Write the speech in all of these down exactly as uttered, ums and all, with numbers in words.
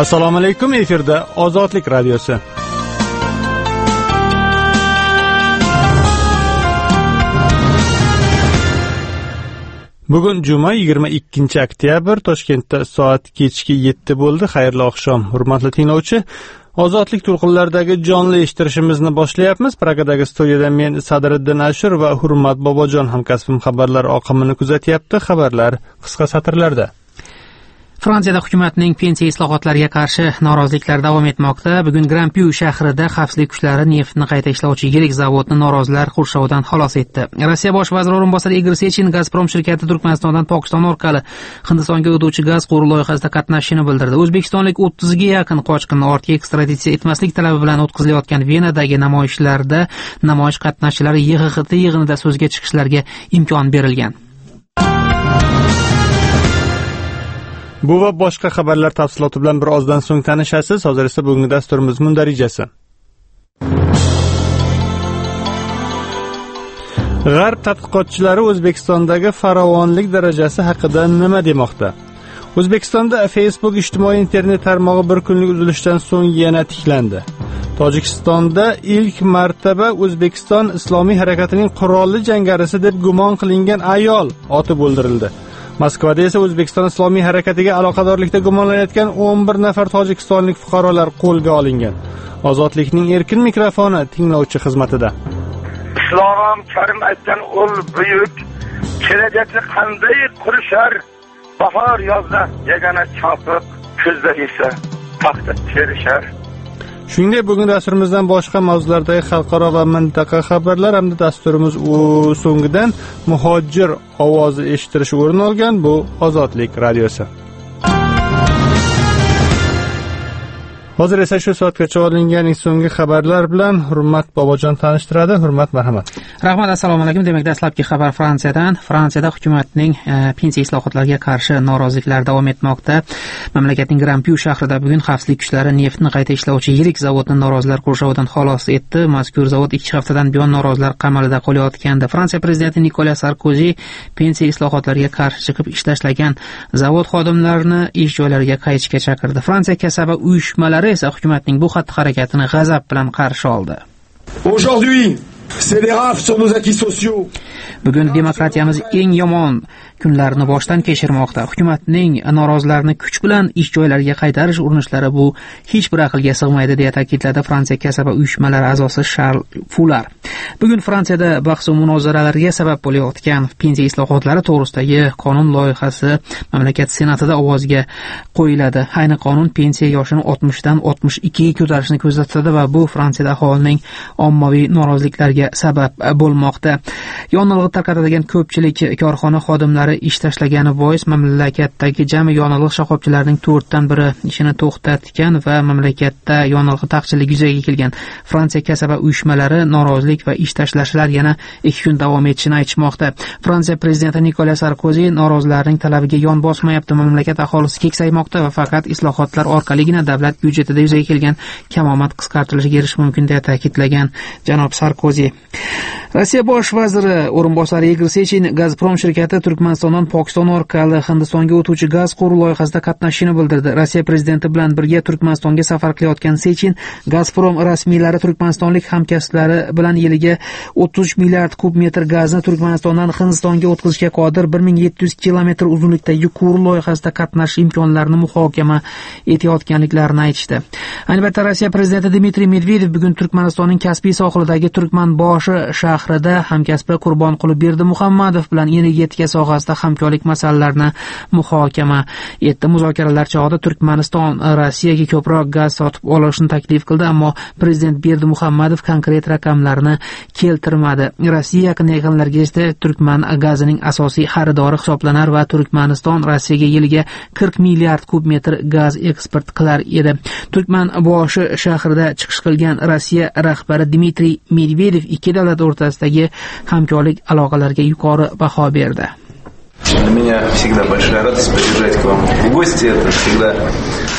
Assalomu alaykum, efirda Ozodlik radiosi. Bugun juma yigirma ikkinchi oktyabr, Toshkentda soat kechki yetti bo'ldi. Xayrli oqshom, hurmatli tinglovchi. Ozodlik to'lqinlaridagi jonli eshittirishimizni boshlayapmiz. Pragadagi studiyada men Sadriddin Ashur va Hurmat Bobojon hamkasbim xabarlar oqimini kuzatyapti. Xabarlar qisqa satrlarda. Fransiyada hukumatning pensiya islohotlariga qarshi noroziliklar davom etmoqda. Bugun Grand-Puy shahrida xavfsizlik kuchlari neftni qayta ishlovchi yirik zavodni norozilar qurshovidan xalos etdi. Rossiya bosh vaziri o'rinbosari Igor Sechin Gazprom shirkati Turkmanistondan Pokiston orqali Hindistonga o'tuvchi gaz quvuri loyihasida qatnashishini bildirdi. O'zbekistonlik o'ttizga yaqin qochqinni ortga ekstraditsiya etmaslik talabi bilan o'tkazilayotgan Venadagi namoyishlarda namoyish qatnashchilari Y X X T yig'inida so'zga chiqishlariga imkon berilgan. Bu va boshqa xabarlar tafsiloti bilan bir ozdan so'ng tanishasiz. Hozir esa bugungi dasturimiz mundarijasi. G'arb tadqiqotchilari O'zbekistondagi farovonlik darajasi haqida nima demoqda? O'zbekistonda Facebook ijtimoiy internet tarmog'i bir kunlik uzilishdan so'ng yana tiklandi. Tojikistonda ilk martaba O'zbekiston Islomiy harakatining qurolli jangarisi deb gumon qilingan ayol otib o'ldirildi. Moskvada esa O'zbekiston Islomiy harakatiga aloqadorlikda gumonlanayotgan o'n bir nafar tojikistonlik fuqarolar qo'lga olingan. Ozodlikning erkin mikrofoni tinglovchi xizmatida. Islom Karim aytgan ul buyuk kelajakni qanday qurishar? Bahor yozda yagona chopiq, kuzda esa paxta terishar. Shuningdek, bugun dasturimizdan boshqa mavzulardagi xalqaro va mintaqa xabarlar hamda dasturimiz so'ngidan muhojir ovozi eshittirish o'rin olgan. Bu Ozodlik radiosi. Hozir esa shu soatgacha olingan so'nggi xabarlar bilan Hurmat Bobojon tanishtiradi. Hurmat, marhamat. Rahmat, assalomu alaykum. Demak, dastlabki xabar Fransiyadan. Fransiyada hukumatning e, pensiya islohotlariga qarshi noroziliklar davom etmoqda. Mamlakatning Grand-Puy shahrida bugun xavfsizlik kuchlari neftni qayta ishlovchi yirik zavodni norozilar qurshovidan xalos etdi. Mazkur zavod ikki haftadan buyon norozilar qamalida qolayotgandi. Fransiya prezidenti Nikolas Sarkozi pensiya islohotlariga qarshi chiqib ishlagan zavod xodimlarini ish joylariga qaytishga chaqirdi. Fransiya kasaba uyushmalari esa hukumatning bu xatti-harakatini g'azab bilan qarshi oldi. Aujourd'hui, c'est les rafles sur nos acquis sociaux. Bugun demokratiyamiz eng yomon kunlarni boshdan kechirmoqda. Hukumatning norozilarni kuch bilan ish joylariga qaytarish urinishlari bu hech bir aqlga sig'maydi, deya ta'kidladi Fransiya kasaba uyushmalari a'zosi Charles Fular. Bugun Fransiyada bahs va munozaralarga sabab bo'layotgan pensiya islohotlari to'g'risidagi qonun loyihasi mamlakat senatida ovozga qo'yiladi. Ayni qonun pensiya yoshini oltmishdan oltmish ikkiga ko'tarishni ko'zda va bu Fransiyada aholining ommaviy noroziliklariga sabab bo'lmoqda. Yonilg'i tarqatadigan ko'pchilik korxona xodimlari ish tashlagani bois mamlakatdagi jami yonilg'i shoxobchilarining to'rtdan biri ishini to'xtatgan va mamlakatda yonilg'i taqchilligi yuzaga kelgan. Fransiya kasaba uyushmalari norozilik va ish tashlashlar yana ikki kun davom etishini aytishmoqda. Fransiya prezidenti Nikolas Sarkozi norozilarning talabiga yon bosmayapti. Mamlakat aholisi keksaymoqda va faqat islohotlar orqaligina davlat byudjetida yuzaga kelgan kamomad qisqartirilishiga erishish mumkin, deya ta'kidlagan janob Sarkozi. Rossiya bosh vaziri o'rinbosari Igor Sechin Gazprom shirkati Turkmanistondan Pokiston orqali Hindistonga o'tuvchi gaz quvuri loyihasida qatnashishini bildirdi. Rossiya prezidenti bilan birga Turkmanistonga safar qilayotgan Sechin Gazprom rasmiylari turkmanistonlik hamkasblari bilan yiliga o'ttiz uch milliard kub metr gazni Turkmanistondan Hindistonga o'tkazishga qodir bir ming yetti yuz kilometr uzunlikdagi quvur loyihasida qatnashish imkonlarini muhokama etayotganliklarini aytishdi. Ayni paytda Rossiya prezidenti Dmitriy Medvedev bugun Turkmanistonning Kaspiy sohilidagi Turkmanboshi shahrida hamkasbi Qurbonquli Berdimuhammadov bilan energetika sohasida hamkorlik masalalarini muhokama etdi. Muzokaralar chog'ida Turkmaniston Rossiyaga ko'proq gaz sotib olishni taklif qildi, ammo prezident Berdimuhammadov konkret raqamlarni keltirmadi. Rossiya yaqin yaqinlarga esa Turkman gazining asosiy xaridori hisoblanar va Turkmaniston Rossiyaga yiliga qirq milliard kub metr gaz eksport qilar edi. Turkmanboshi shahrida chiqish qilgan Rossiya rahbari Dmitriy Medvedev ikki davlat o'rtasidagi hamkorlik aloqalariga yuqori baho berdi. Для меня всегда большая радость приезжать к вам в гости. Это всегда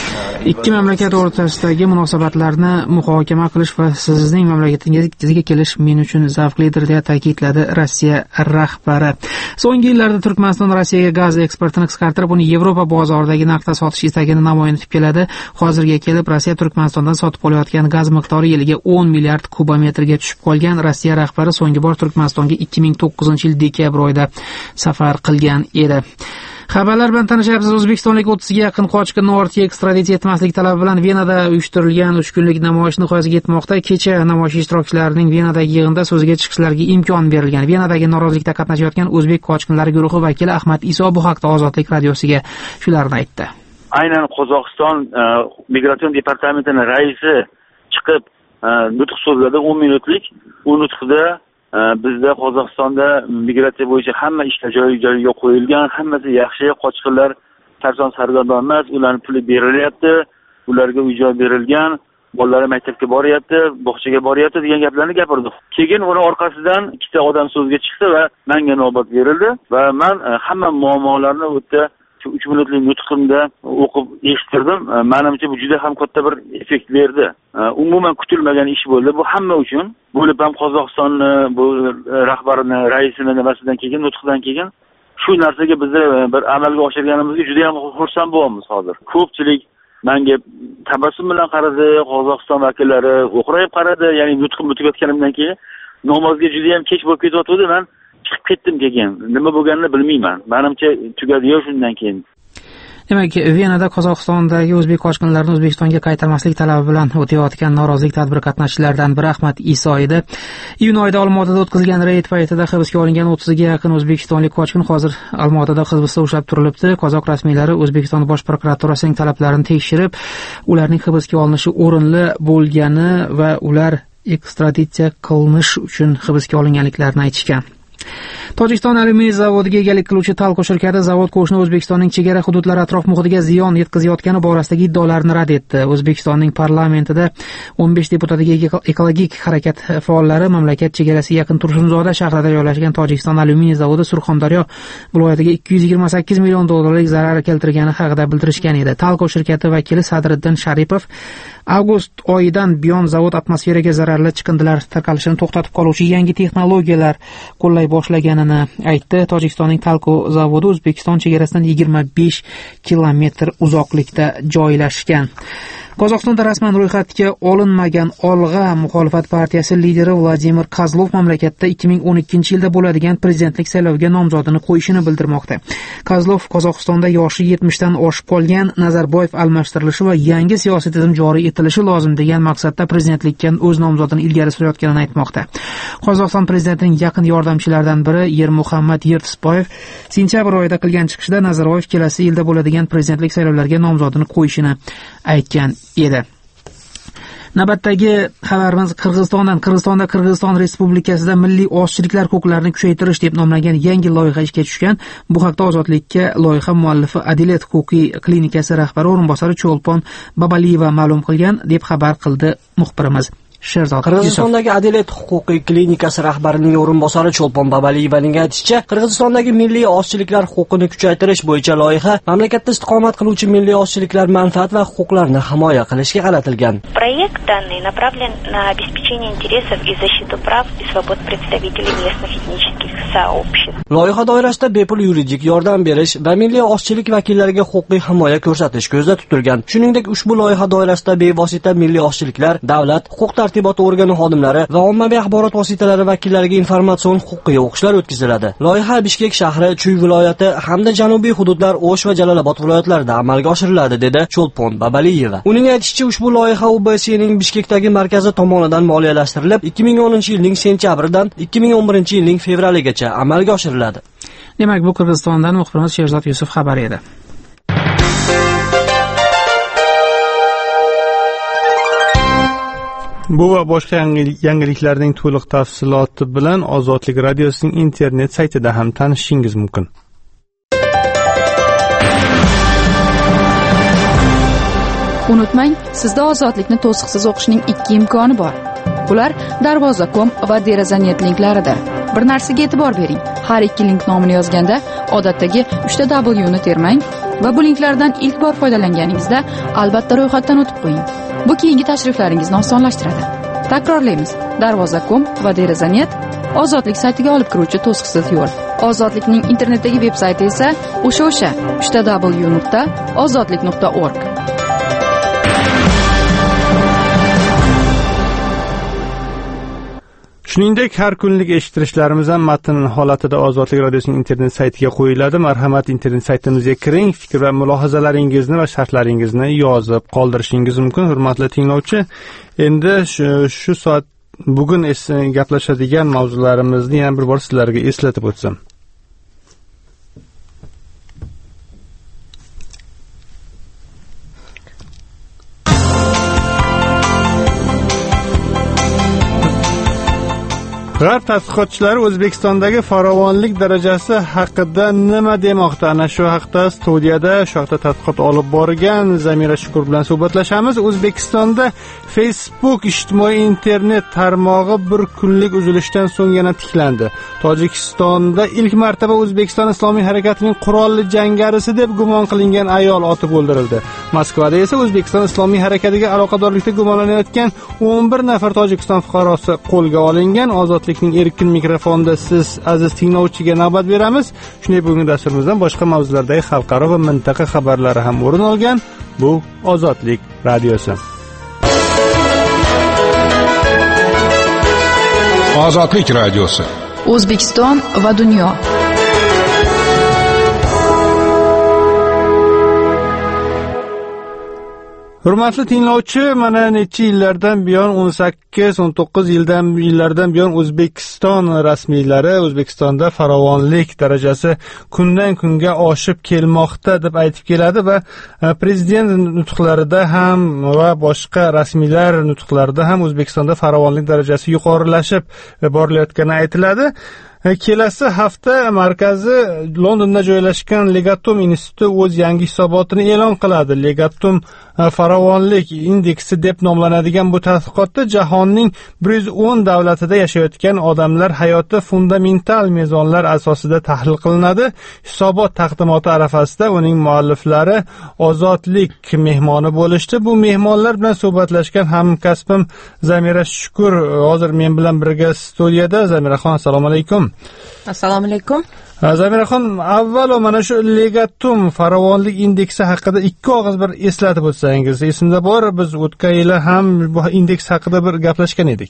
ikki mamlakat o'rtasidagi munosabatlarni muhokama qilish va sizning mamlakatingizga kelish men uchun zavqlidir, deya ta'kidladi Rossiya rahbari. So'nggi yillarda Turkmaniston Rossiyaga gaz eksportini qisqartirib, uni Yevropa bozoridagi narxda sotish istagini namoyon etib keladi. Hozirga kelib Rossiya Turkmanistondan sotib olayotgan gaz miqdori yiliga o'n milliard kubometrga tushib qolgan. Rossiya rahbari so'nggi bor Turkmanistonga ikki ming to'qqizinchi yil dekabr oyida safar qilgan edi. Xabarlar bilan tanishyapsiz. O'zbekistonlik o'ttizga yaqin qochqinni ortga ekstraditsiya etmaslik talabi bilan Venada uyushtirilgan uch kunlik namoyish nihoyasiga yetmoqda. Kecha namoyish ishtirokchilarining Venadagi yig'inda so'zga chiqishlariga imkon berilgan. Venadagi norozilikda qatnashayotgan o'zbek qochqinlari guruhi vakili Ahmad Iso bu haqda Ozodlik radiosiga shularni aytdi. Aynan Qozog'iston migratsion departamentining raisi chiqib nutq so'zladi, o'n minutlik. U nutqida bizda Qozog'istonda migratsiya bo'yicha hamma ishlar joy-joyiga qo'yilgan, hammasi yaxshi, qochqinlar sarson sargardon emas, ularning puli berilyapti, ularga uy-joy berilgan, bolalari maktabga boryapti, bog'chaga boryapti degan gaplarni gapirdi. Keyin uni orqasidan ikkita odam so'zga chiqdi va menga navbat berildi va men hamma muammolarni o'tda uch minutlik nutqimda o'qib eshittirdim. Menimcha bu juda ham katta bir effekt berdi. Umuman kutilmagan ish bo'ldi. Bu hamma uchun, bo'lib ham Qozog'istonni bu rahbarini, raisini nimasidan keyin, nutqdan keyin shu narsaga biz bir amalga oshirganimizga juda ham xursand bo'lyapmiz hozir. Ko'pchilik menga tabassum bilan qaradi, Qozog'iston vakillari o'qrayib qaradi. Ya'ni nutqim tugatganimdan keyin namozga juda ham kech bo'lib ketayotdi. Men chiqib ketdim keyin. Nima bo'lganini bilmayman. Menimcha tugadi-yu shundan keyin. Demak, Venada Qozog'istondagi o'zbek qochqinlarini O'zbekistonga qaytarmaslik talabi bilan o'tayotgan norozilik tadbiri qatnashchilaridan biri Ahmad Iso edi. Iyun oyida Olmaotada o'tkazilgan reyd paytida hibsga olingan o'ttizga yaqin o'zbekistonlik qochqin hozir Olmaotada hibsda ushlab turilibdi. Qozoq rasmiylari O'zbekiston bosh prokuraturasining talablarini tekshirib, ularning hibsga olinishi o'rinli bo'lgani va ular ekstraditsiya qilinish uchun hibsga olinganliklarini aytishgan. Tojikiston alyuminiy zavodiga egalik qiluvchi Talko shirkati zavod qo'shni O'zbekistonning chegara hududlari atrof muhitiga ziyon yetkazayotgani borasidagi iddaolarni rad etdi. O'zbekistonning parlamentida o'n besh deputatga ekologik harakat faollari mamlakat chegarasiga yaqin Tursunzoda shahrida joylashgan Tojikiston alyuminiy zavodi Surxondaryo viloyatiga ikki yuz yigirma sakkiz million dollarlik zarar keltirgani haqida bildirishgan edi. Talko shirkati vakili Sadriddin Sharipov avgust oyidan buyon zavod atmosferaga zararli chiqindilar tarqalishini to'xtatib qoluvchi yangi texnologiyalar qo'llay boshlaganini aytdi. Tojikistonning Talko zavodi O'zbekiston chegarasidan yigirma besh kilometr uzoqlikda joylashgan. Qozog'istonda rasman ro'yxatga olinmagan Olg'a muxolifat partiyasi lideri Vladimir Kozlov mamlakatda ikki ming o'n ikkinchi yilda bo'ladigan prezidentlik sayloviga nomzodini qo'yishini bildirmoqda. Kozlov Qozog'istonda yoshi yetmishdan oshib qolgan, Nazarboyev almashtirilishi va yangi siyosiy tizim joriy etilishi lozim degan maqsadda prezidentlikka o'z nomzodini ilgari surayotganini aytmoqda. Qozog'iston prezidentining yaqin yordamchilaridan biri Yermuhammad Yirtisboyev sentyabr oyida qilgan chiqishida Nazarboyev kelasi yilda bo'ladigan prezidentlik saylovlariga nomzodini qo'yishini aytgan edi. Navbatdagi xabarimiz Qirg'izistondan. Qirg'izistonda Qirg'iziston Respublikasida milliy ozchiliklar huquqlarini kuchaytirish deb nomlangan yangi loyiha ishga tushgan. Bu haqda Ozodlikka loyiha muallifi Adilet huquqiy klinikasi rahbari o'rinbosari Cho'lpon Babaliyeva ma'lum qilgan, deb xabar qildi muxbirimiz. Qirg'izistondagi Adilet huquqiy klinikasi rahbarining o'rinbosari Cho'lpon Babaliyevaning aytishicha, Qirg'izistondagi milliy ozchiliklar huquqini kuchaytirish bo'yicha loyiha mamlakatda istiqomat qiluvchi milliy ozchiliklar manfaat va huquqlarini himoya qilishga qaratilgan. Proyekt данный направлен на обеспечение интересов и защиту прав и свобод представителей местных этнических сообществ. Loyiha doirasida bepul yuridik yordam berish va milliy ozchilik vakillariga huquqiy himoya ko'rsatish ko'zda tutilgan. Shuningdek, ushbu loyiha doirasida bevosita milliy ozchiliklar, davlat, huquq tartibot organi xodimlari va ommaviy axborot vositalari vakillariga informatsion huquqiy o'qishlar o'tkaziladi. Loyiha Bishkek shahri, Chuy viloyati hamda janubiy hududlar O'sh va Jalolobod viloyatlarida amalga oshiriladi, dedi Cho'lpon Babaliyeva. Uning aytishicha, ushbu loyiha U B S'ning Bishkekdagi markazi tomonidan moliyalashtirilib, ikki ming o'ninchi yilning sentyabridan ikki ming o'n birinchi yilning fevraligacha amalga oshiriladi. Demak, bu Qirg'izistondan muxbirimiz Sherzod Yusuf xabar edi. Bu va boshqa yangiliklarning to'liq tafsiloti bilan Ozodlik radiosining internet saytida ham tanishishingiz mumkin. Unutmang, sizda ozodlikni to'siqsiz o'qishning ikki imkoni bor. Bular darvoza nokta com va derazanet linklarida. Bir narsaga e'tibor bering. Har ikki link nomini yozganda odatdagi uchta W ni termang, va bu linklardan ilk bor foydalanganingizda albatta ro'yxatdan o'tib qo'ying. Bu keyingi tashriflaringizni osonlashtiradi. Takrorlaymiz: darvoza nokta com va derazanet Ozodlik saytiga olib kiruvchi to'siqsiz yo'l. Ozodlikning internetdagi veb-sayti esa o'sha o'sha uchta w nuqta ozodlik nuqta org. Shuningdek, har kunlik eshittirishlarimiz ham matn holatida Ozodlik radiosining internet saytiga qo'yiladi. Marhamat, internet saytimizga kiring, fikr va mulohazalaringizni va sharhlaringizni yozib qoldirishingiz mumkin. Hurmatli tinglovchi, endi shu, shu soat bugun gaplashadigan mavzularimizni yana bir bor sizlarga eslatib o'tsam. G'arb tadqiqotchilari O'zbekistondagi farovonlik darajasi haqida nima demoqda? Ana shu haqda studiyada shu haqda tadqiqot olib borgan Zamira Shukur bilan suhbatlashamiz. O'zbekistonda Facebook ijtimoiy internet tarmog'i bir kunlik uzilishdan so'ng yana tiklandi. Tojikistonda ilk marotaba O'zbekiston Islomiy harakatining qurolli jangarisi deb gumon qilingan ayol otib o'ldirildi. Moskvada esa O'zbekiston Islomiy harakatiga aloqadorlikda gumonlanayotgan o'n bir nafar Tojikiston fuqarosi qo'lga olingan. Ozodlikning erkin mikrofonida siz aziz tinglovchiga navbat beramiz. Shunday bugungi dasturimizdan boshqa mavzulardagi xalqaro va mintaqa xabarlari ham o'rin olgan. Bu Ozodlik radiosi. Ozodlik radiosi. O'zbekiston va dunyo. Hurmatli tinglovchi, mana necha yillardan buyon o'n sakkiz o'n to'qqiz yildan yillardan buyon O'zbekiston rasmiylari O'zbekistonda farovonlik darajasi kundan kunga oshib kelmoqda deb aytib keladi va prezident nutqlarida ham va boshqa rasmiylar nutqlarida ham O'zbekistonda farovonlik darajasi yuqorilashib borilayotgani aytiladi. Kelasi hafta markazi Londonda joylashgan Legatum instituti o'z yangi hisobotini e'lon qiladi. Legatum farovonlik indeksi deb nomlanadigan bu tadqiqotda jahonning bir yuz o'n davlatida yashayotgan odamlar hayoti fundamental mezonlar asosida tahlil qilinadi. Hisobot taqdimoti arafasida uning mualliflari Ozodlik mehmoni bo'lishdi. Bu mehmonlar bilan suhbatlashgan hamkasbim Zamira Shukur hozir men bilan birga studiyada. Zamiraxon, assalomu alaykum. Assalomu alaykum. Zamiraxon, avvalo mana shu Legatum farovonlik indeksi haqida ikki og'iz bir eslatib o'tsangiz. Esimda bor, biz o'tgan yili ham bu indeks haqida bir gaplashgan edik.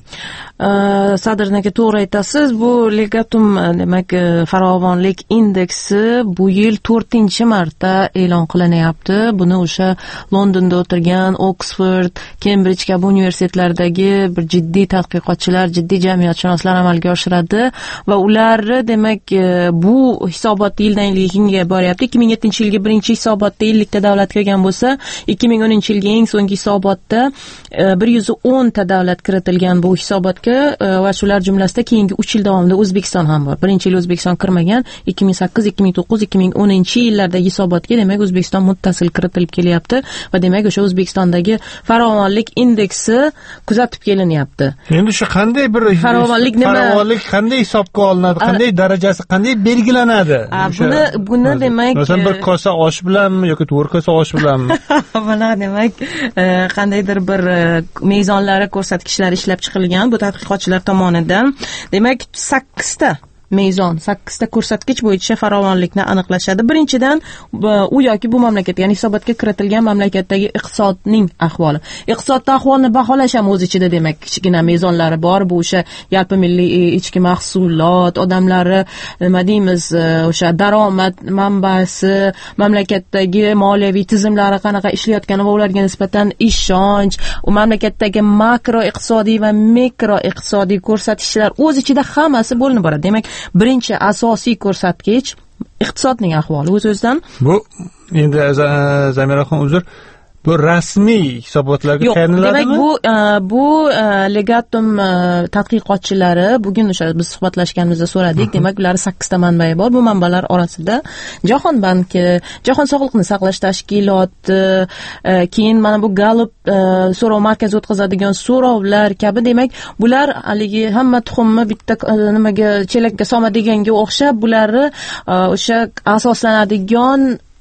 Sadrniki to'g'ri aytasiz. Bu Legatum demak farovonlik indeksi bu yil to'rtinchi marta e'lon qilinyapti. Buni o'sha Londonda o'tirgan Oxford, Cambridge kabi universitetlardagi bir jiddiy tadqiqotchilar, jiddiy jamiyatshunoslar amalga oshiradi va ular demak bu bu hisobot yildan yilga boryapti. ikki ming yettinchi yilgi birinchi hisobotda ellikta davlat kirgan bo'lsa, ikki ming o'ninchi yilgi eng so'nggi hisobotda bir yuz o'n ta davlat kiritilgan bu hisobotga va shular jumlasida keyingi uch yil davomida O'zbekiston ham bor. Birinchi yil O'zbekiston kirmagan, ikki ming sakkiz, ikki ming to'qqiz, ikki ming o'ninchi yillardagi hisobotga demak O'zbekiston muttasil kiritilib kelyapti va demak o'sha O'zbekistondagi farovonlik indeksi kuzatib kelinyapti. Endi shu qanday bir farovonlik nima? Farovonlik qanday hisobga olinadi? Qanday darajasi qanday belgilanadi? Buni buni demak masalan bir kosa osh bilanmi yoki to'rt kosa osh bilanmi? Buni demak qandaydir bir mezonlari, ko'rsatkichlari ishlab chiqilgan bu tadqiqotchilar tomonidan. Demak sakkizta mezon, sakkizta ko'rsatkich bo'yicha farovonlikni aniqlashadi. Birinchidan u yoki bu mamlakat, ya'ni hisobotga kiritilgan mamlakatdagi iqtisodning ahvoli. Iqtisodda ahvolni baholash ham o'z ichida demak kichkina mezonlari bor. Bu o'sha yalpi milliy ichki mahsulot, odamlari nima deymiz, o'sha daromad manbasi, mamlakatdagi moliyaviy tizimlari qanaqa ishlayotgani va ularga nisbatan ishonch, u mamlakatdagi makro iqtisodiy va mikro iqtisodiy ko'rsatkichlar o'z ichida hammasi bo'linib boradi. Demak birinchi asosiy ko'rsatkich iqtisodning ahvoli o'z-o'zidan. Bu endi Zamiraxon uzr, bu rasmiy hisobotlarga tayinlanadimi? Demak bu bu Legatum tadqiqotchilari bugun o'sha biz suhbatlashganimizda so'radik. Demak ular sakkizta manbai bor. Bu manbalar orasida Jahon banki, Jahon sog'liqni saqlash tashkiloti, keyin mana bu Gallup so'rov markazi o'tkazadigan so'rovlar kabi demak bular haligi hamma tuxumni bitta nimaga chelakka solma deganga o'xshab bularni o'sha asoslanadigan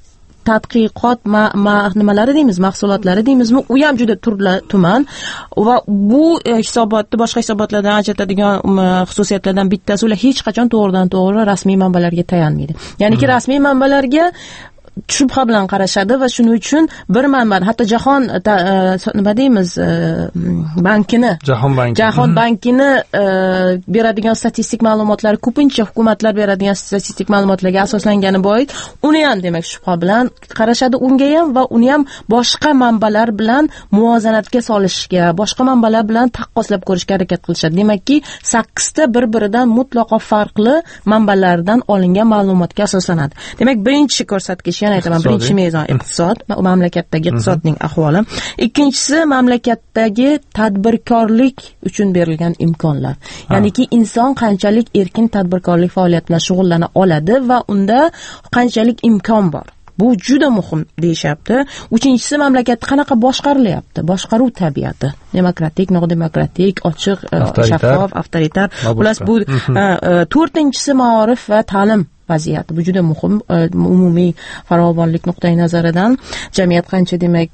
tadqiqot ma, ma, nimalari deymiz, mahsulotlari deymizmi, u ham juda turli tuman va bu e, hisobotni boshqa hisobotlardan ajratadigan um, xususiyatlardan bittasi, ular hech qachon to'g'ridan to'g'ri rasmiy manbalarga tayanmaydi. Ya'niki hmm. rasmiy manbalarga shubha bilan qarashadi va shuning uchun bir manba, hatto jahon ta, uh, nima deymiz, uh, bankini jahon banki jahon bankini uh, beradigan statistik ma'lumotlar ko'pincha hukumatlar beradigan statistik ma'lumotlarga asoslangani bois uni ham demak shubha bilan qarashadi unga ham va uni ham boshqa manbalar bilan muvozanatga solishga, boshqa manbalar bilan taqqoslab ko'rishga harakat qilishadi. Demakki sakkizta bir-biridan mutlaqo farqli manbalardan olingan ma'lumotga asoslanadi. Demak, birinchi ko'rsatkich, yana aytaman, birinchi mezon iqtisod, mamlakatdagi iqtisodning ahvoli. Ikkinchisi mamlakatdagi tadbirkorlik uchun berilgan imkonlar. Ya'niki inson qanchalik erkin tadbirkorlik faoliyati bilan shug'ullana oladi va unda qanchalik imkon bor. Bu juda muhim deyishyapti. Uchinchisi, mamlakat qanaqa boshqarilyapti? Boshqaruv tabiati, demokratik, nodemokratik, ochiq, shaffof, avtoritar. Xullas bu to'rtinchisi maorif va ta'lim vaziyati. Bu juda muhim umumiy farovonlik nuqtai nazaridan. Jamiyat qancha demak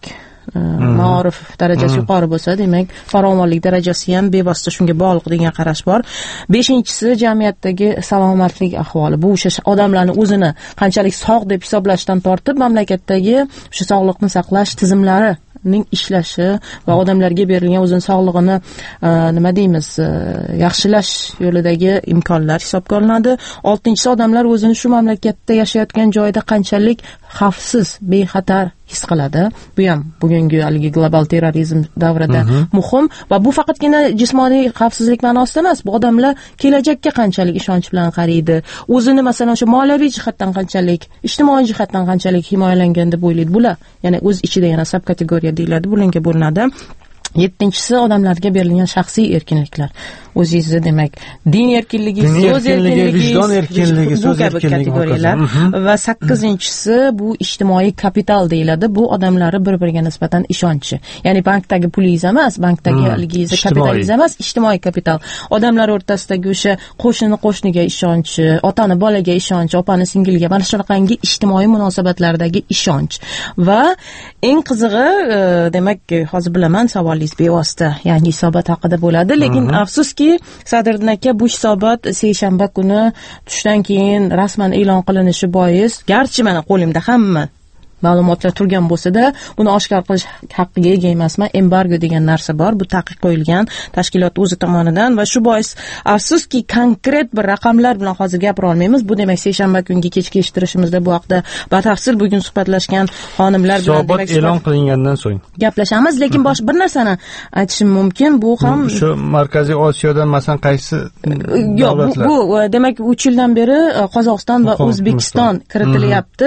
maorif darajasi yuqori bo'lsa, demak farovonlik darajasi ham bevosita shunga bog'liq degan qarash bor. Beshinchisi, jamiyatdagi salomatlik ahvoli. Bu o'sha odamlarning o'zini qanchalik sog' deb hisoblashdan tortib, mamlakatdagi o'sha sog'liqni saqlash tizimlari ning ishlashi va odamlarga berilgan o'zini sog'lig'ini nima deymiz, yaxshilash yo'lidagi imkonlar hisobga olinadi. Oltinchisi, odamlar o'zini shu mamlakatda yashayotgan joyda qanchalik xavfsiz, bexatar his qiladi. Bu ham bugungi haligi global terrorizm davrida uh-huh. muhim va bu faqatgina jismoniy xavfsizlik ma'nosida emas. Bu odamlar kelajakka qanchalik ishonch bilan qaraydi, o'zini masalan o'sha moliyaviy jihatdan qanchalik, ijtimoiy jihatdan qanchalik himoyalangan deb o'ylaydi. Bular yana o'z ichida yana sub kategoriya deyiladi, bularga bo'linadi. Yettinchisi, odamlarga berilgan shaxsiy erkinliklar. O'zingizni demak, din erkinligi, so'z erkinligi, vijdon erkinligi, so'z erkinligi va sakkizinchisi bu ijtimoiy kapital deyiladi. Bu odamlari bir-biriga nisbatan ishonchi. Ya'ni bankdagi pulingiz emas, bankdagi haligingiz kapitalingiz emas, ijtimoiy kapital. Odamlar o'rtasidagi o'sha qo'shni qo'shniga ishonchi, otani bolaga ishonchi, opani singilga, mana shunaqangi ijtimoiy munosabatlardagi ishonch. Va eng qizig'i, demak, hozir bilaman savolingiz bevosita yangi hisobot haqida bo'ladi, lekin afsuski Sadriddin aka, bu hisobot seshanba kuni tushdan keyin rasman e'lon qilinishi bois, garchi mana qo'limda hamma ma'lumotlar turgan bo'lsa-da, buni oshkor qilish haqqiga ega emasman. Embargo degan narsa bor. Bu taqiq qo'yilgan tashkilot o'zi tomonidan va shu bois afsuski konkret bir raqamlar bilan hozir gapira olmaymiz. Bu demak seshanba kungi kechki eshittirishimizda bu haqda batafsil bugun suhbatlashgan xonimlar bilan demak e'lon qilingandan so'ng gaplashamiz, lekin boshqa bir narsani aytishim mumkin. Bu ham shu Markaziy Osiyodan masalan qaysi davlatlar? Bu, bu demak uch yildan beri Qozog'iston va O'zbekiston kiritilyapti.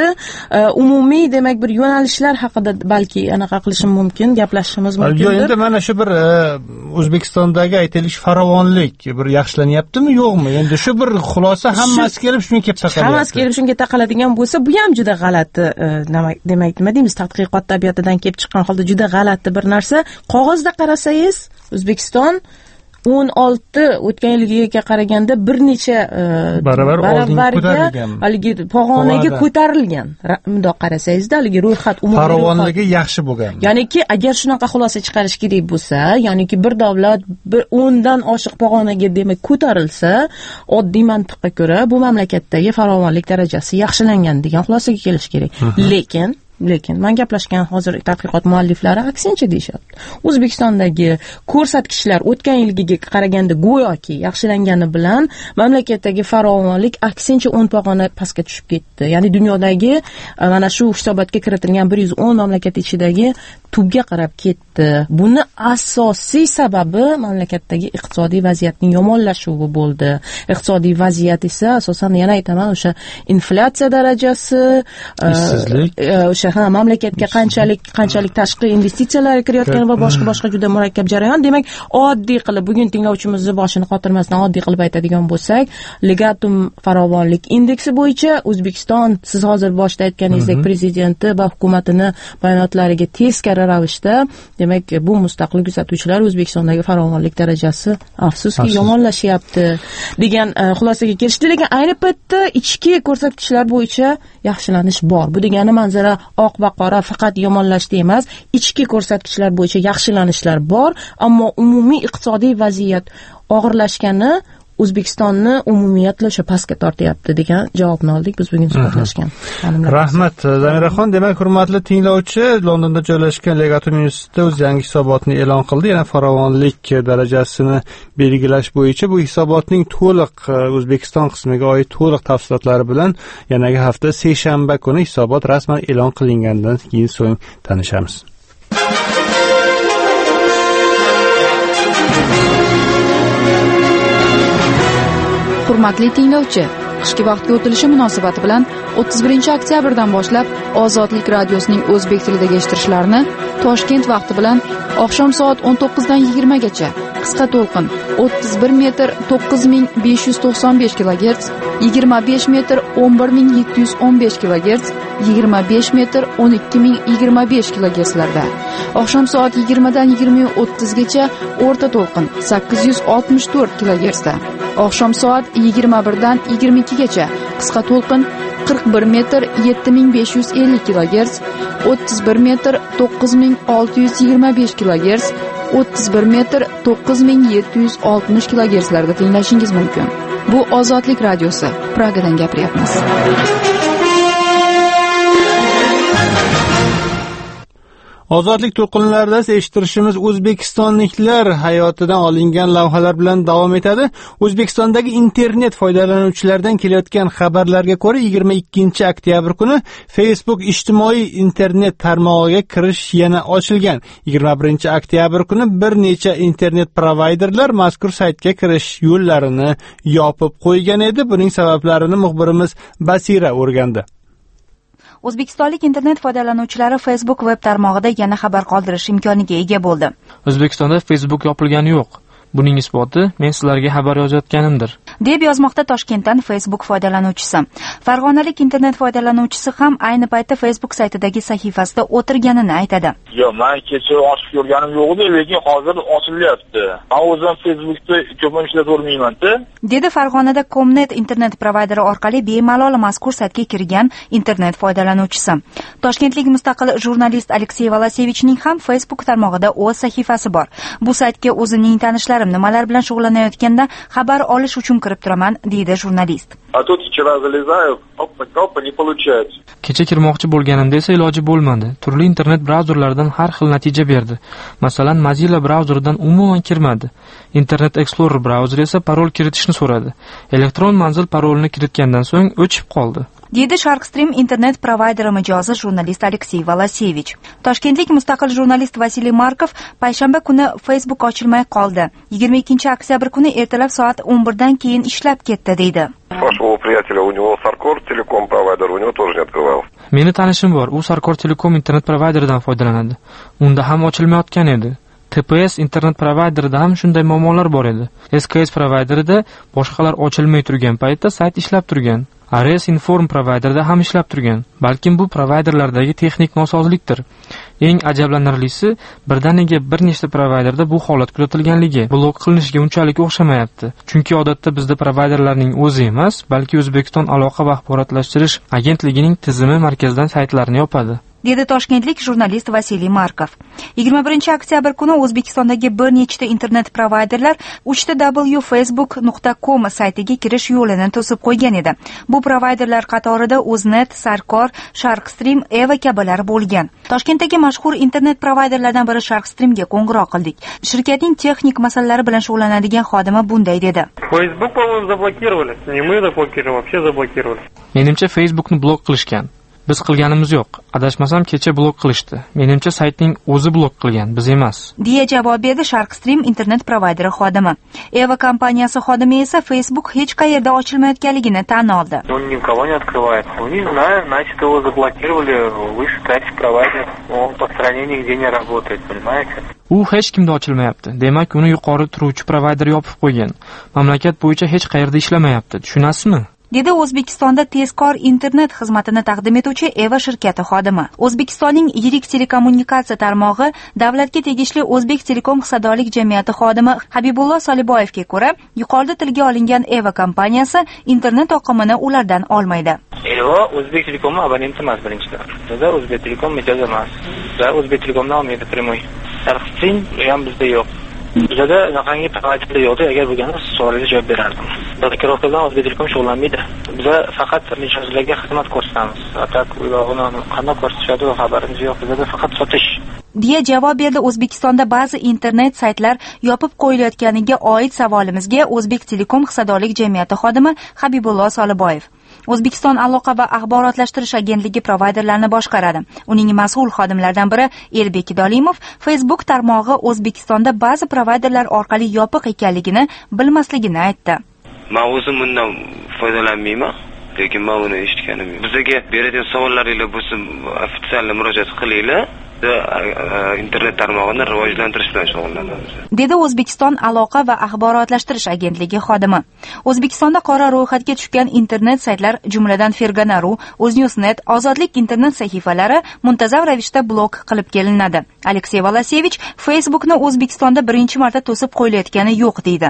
Umumiy demak bir yo'nalishlar haqida balki anaqa qilishim mumkin, gaplashishimiz mumkin. Yo'q, endi mana shu bir O'zbekistondagi aytilish farovonlik bir yaxshilanyaptimi, yo'qmi? Endi shu bir xulosa hammasi kelib shunga kelib taqalyapti. Hammasi kelib shunga taqaladigan bo'lsa, bu ham juda g'alati, demak, nima deymiz, tadqiqot tabiatidan kelib chiqqan holda juda g'alati bir narsa. Qog'ozda qarasangiz, O'zbekiston o'n olti o'tgan yilgiga qaraganda bir necha baravar baravarga haligi pog'onaga ko'tarilgan. Bundoq qarasangizda haligi ro'yxat umumiy farovonligi yaxshi bo'lgan. Ya'niki agar shunaqa xulosa chiqarish kerak bo'lsa, ya'niki bir davlat bir o'ndan oshiq pog'onaga demak ko'tarilsa, oddiy mantiqqa ko'ra bu mamlakatdagi farovonlik darajasi yaxshilangan degan xulosaga kelish kerak. Lekin Lekin men gaplashgan hozir tadqiqot mualliflari aksincha deyishyapti. O'zbekistondagi ko'rsatkichlar o'tgan yilgiga qaraganda go'yoki yaxshilangani bilan mamlakatdagi farovonlik aksincha o'n pog'ona pastga tushib ketdi. Ya'ni dunyodagi mana shu hisobotga kiritilgan bir yuz o'n mamlakat ichidagi tubga qarab ketdi. Buni asosiy sababi mamlakatdagi iqtisodiy vaziyatning yomonlashuvi bo'ldi. Iqtisodiy vaziyat esa asosan yana aytaman, o'sha inflyatsiya darajasi, ishsizlik, o'sha ha mamlakatga qanchalik qanchalik tashqi investitsiyalar kirayotgani va boshqa boshqa juda murakkab jarayon. Demak, oddiy qilib bugun tinglovchimizni boshini qotirmasdan oddiy qilib aytadigan bo'lsak, Legatum farovonlik indeksi bo'yicha O'zbekiston, siz hozir boshda aytganingizdek, prezidenti va hukumatini bayonotlariga teskari ravishda, demak, bu mustaqil kuzatuvchilar O'zbekistondagi farovonlik darajasi afsuski yomonlashyapti degan xulosaga kelishdi. Lekin ayni paytda ichki ko'rsatkichlar bo'yicha yaxshilanish bor. Bu degani manzara oq va qora, faqat yomonlashdi emas, ichki ko'rsatkichlar bo'yicha yaxshilanishlar bor, ammo umumiy iqtisodiy vaziyat og'irlashgani O'zbekistonni umumiyatla o'sha pastga tortyapti degan javobni oldik biz bugun suhbatlashgan. Rahmat Zamiraxon. Demak, hurmatli tinglovchi, Londonda joylashgan Legatum universiteti o'z yangi hisobotini e'lon qildi. Yana farovonlik darajasini belgilash bo'yicha bu hisobotning to'liq O'zbekiston qismiga oid to'liq tafsilotlari bilan yanagi hafta seshanba kuni hisobot rasman e'lon qilingandan keyin so'ng tanishamiz. Hurmatli tinglovchi, qishki vaqtga o'tilishi munosabati bilan o'ttiz birinchi oktyabrdan boshlab Ozodlik radiosining o'zbek tilidagi eshittirishlarini Toshkent vaqti bilan oqshom soat o'n to'qqiz dan yigirma gacha qisqa to'lqin o'ttiz bir metr to'qqiz ming besh yuz to'qson besh kilogerts, yigirma besh metr o'n bir ming yetti yuz o'n besh kilogerts, yigirma besh metr o'n ikki ming yigirma besh kilogertslarda, oqshom soat yigirma dan yigirma o'ttiz gacha o'rta to'lqin sakkiz yuz oltmish to'rt kilogertsda, oqshom soat yigirma bir dan yigirma ikki gacha qisqa to'lqin qirq bir metr yetti ming besh yuz ellik kilogerts, o'ttiz bir metr to'qqiz ming olti yuz yigirma besh kilogerts, o'ttiz bir metr to'qqiz ming yetti yuz oltmish kilogertslarda tinglashingiz mumkin. Bu Ozodlik radiosi. Pragadan gapiryapmiz. Ozodlik to'lqinlarida eshittirishimiz O'zbekistonliklar hayotidan olingan lavhalar bilan davom etadi. O'zbekistondagi internet foydalanuvchilaridan kelayotgan xabarlarga ko'ra yigirma ikkinchi oktyabr kuni Facebook ijtimoiy internet tarmog'iga kirish yana ochilgan. yigirma birinchi oktyabr kuni bir necha internet provayderlar mazkur saytga kirish yo'llarini yopib qo'ygan edi. Buning sabablarini muxbirimiz Basira o'rgandi. O'zbekistonlik internet foydalanuvchilari Facebook web tarmog'ida yana xabar qoldirish imkoniga ega bo'ldi. O'zbekistonda Facebook yopilgani yo'q. Buning isboti men sizlarga xabar yozayotganimdir, deb yozmoqda Toshkentdan Facebook foydalanuvchisi. Farg'onalik internet foydalanuvchisi ham ayni paytda Facebook saytidagi sahifasida o'tirganini aytadi. Yo'q, men kecha ochib ko'rganim yo'q edi, lekin hozir ochilyapti. Men o'zim Facebookda ko'p ishlatavermayman-da, dedi Farg'onada Comnet internet provayderi orqali bemalol mazkur saytga kirgan internet foydalanuvchisi. Toshkentlik mustaqil jurnalist Aleksey Volosevichning ham Facebook tarmog'ida o'z sahifasi bor. Bu saytga o'zining tanishlari nimalar bilan shug'ullanayotganda xabar olish uchun kirib turaman, deydi jurnalist. Kecha kirmoqchi bo'lganimda esa iloji bo'lmadi. Turli internet brauzerlardan har xil natija berdi. Masalan, Mozilla brauzeridan umuman kirmadi. Internet Explorer brauzeri esa parol kiritishni so'radi. Elektron manzil parolini kiritgandan so'ng o'chib qoldi, deydi Sharkstream internet provayderi mijozi jurnalist Aleksey Volosevich. Toshkentlik mustaqil jurnalist Vasiliy Markov payshanba kuni Facebook ochilmay qoldi. yigirma ikkinchi oktyabr kuni ertalab soat o'n bir dan keyin ishlab ketdi, deydi. Meni tanishim bor, u Sarkor Telekom internet provayderidan foydalanadi. Unda ham ochilmayotgan edi. T P S internet provayderida ham shunday muammolar bor edi. S K S provayderida boshqalar ochilmay turgan paytda sayt ishlab turgan. A R S Inform provayderida ham ishlab turgan. Balkim bu provayderlardagi texnik nosozlikdir. Eng ajablanarlisi, birdaniga bir nechta provayderda bu holat kuzatilganligi blok qilinishiga unchalik o'xshamayapti. Chunki odatda bizda provayderlarning o'zi emas, balki O'zbekiston aloqa va axborotlashtirish agentligining tizimi markazdan saytlarni yopadi, dedi toshkentlik jurnalist Vasiliy Markov. yigirma birinchi oktyabr kuni O'zbekistondagi bir nechta internet provayderlar uch t w facebook nuqta com saytiga kirish yo'lini to'sib qo'ygan edi. Bu provayderlar qatorida O'znet, Sarkor, Sharkstream, Eva kabilar bo'lgan. Toshkentdagi mashhur internet provayderlardan biri Sharkstreamga qo'ng'iroq qildik. Shirkatning texnik masalalari bilan shug'ullanadigan xodimi bunday dedi. Facebook, по-моему, заблокировали. Не мы заблокировали, вообще заблокировали. Menimcha Facebookni blok qilishgan. Biz qilganimiz yo'q. Adashmasam kecha blok qilishdi. Menimcha saytning o'zi blok qilgan, biz emas, deya javob berdi Sharkstream internet provayderi xodimi. Eva kompaniyasi xodimi esa Facebook hech qayerda ochilmayotganligini tan oldi. Он никого не открывает. Ну, не знаю, значит, его заблокировали. Вы считаете, провайдер, он по стране нигде не работает, понимаете? U hech kimda ochilmayapti. Demak, uni yuqori turuvchi provayder yopib qo'ygan. Mamlakat bo'yicha hech qayerda ishlamayapti. Tushunasizmi? dedi O'zbekistonda tezkor internet xizmatini taqdim etuvchi Eva shirkati xodimi. O'zbekistonning yirik telekommunikatsiya tarmog'i davlatga tegishli O'zbek Telekom hissadorlik jamiyati xodimi Habibullo Soliboyevga ko'ra, yuqorida tilga olingan Eva kompaniyasi internet oqimini ulardan olmaydi. Eva O'zbek Telekomning abonenti emas birinchidan. Bizda O'zbek Telekom mijoz emas. Bizda O'zbek Telekomdan olmaydi primoy. Tarxsin ham bizda yo'q. Bizda naqangi provider yo'q. Agar bo'lganda savolga javob berardim. Blokirovkadan O'zbek Telekom shug'ullanmaydi. Biz faqat mijozlarga xizmat ko'rsatamiz. Atak uyg'onani qanday ko'rsatishadi xabarimiz yo'q. Bizda faqat sotish deya javob berdi O'zbekistonda ba'zi internet saytlar yopib qo'yilayotganiga oid savolimizga O'zbek Telekom hissadorlik jamiyati xodimi Habibullo Soliboyev. O'zbekiston aloqa va axborotlashtirish agentligi provayderlarni boshqaradi. Uning mas'ul xodimlaridan biri Elbek Dolimov Facebook tarmog'i O'zbekistonda ba'zi provayderlar orqali yopiq ekanligini bilmasligini aytdi. Men o'zim bundan foydalanmayman. Lekin men uni eshitganim yo'q. Bizga beradigan savollaringiz bo'lsa, ofitsial murojaat qilinglar. Internet tarmog'ini rivojlantirish bilan shug'ullanamiz, dedi O'zbekiston aloqa va axborotlashtirish agentligi xodimi. O'zbekistonda qora ro'yxatga tushgan internet saytlar, jumladan Fergana.ru, O'znewsnet, Ozodlik internet sahifalari muntazam ravishda blok qilib kelinadi. Aleksey Volasevich Facebookni O'zbekistonda birinchi marta to'sib qo'yilayotgani yo'q deydi.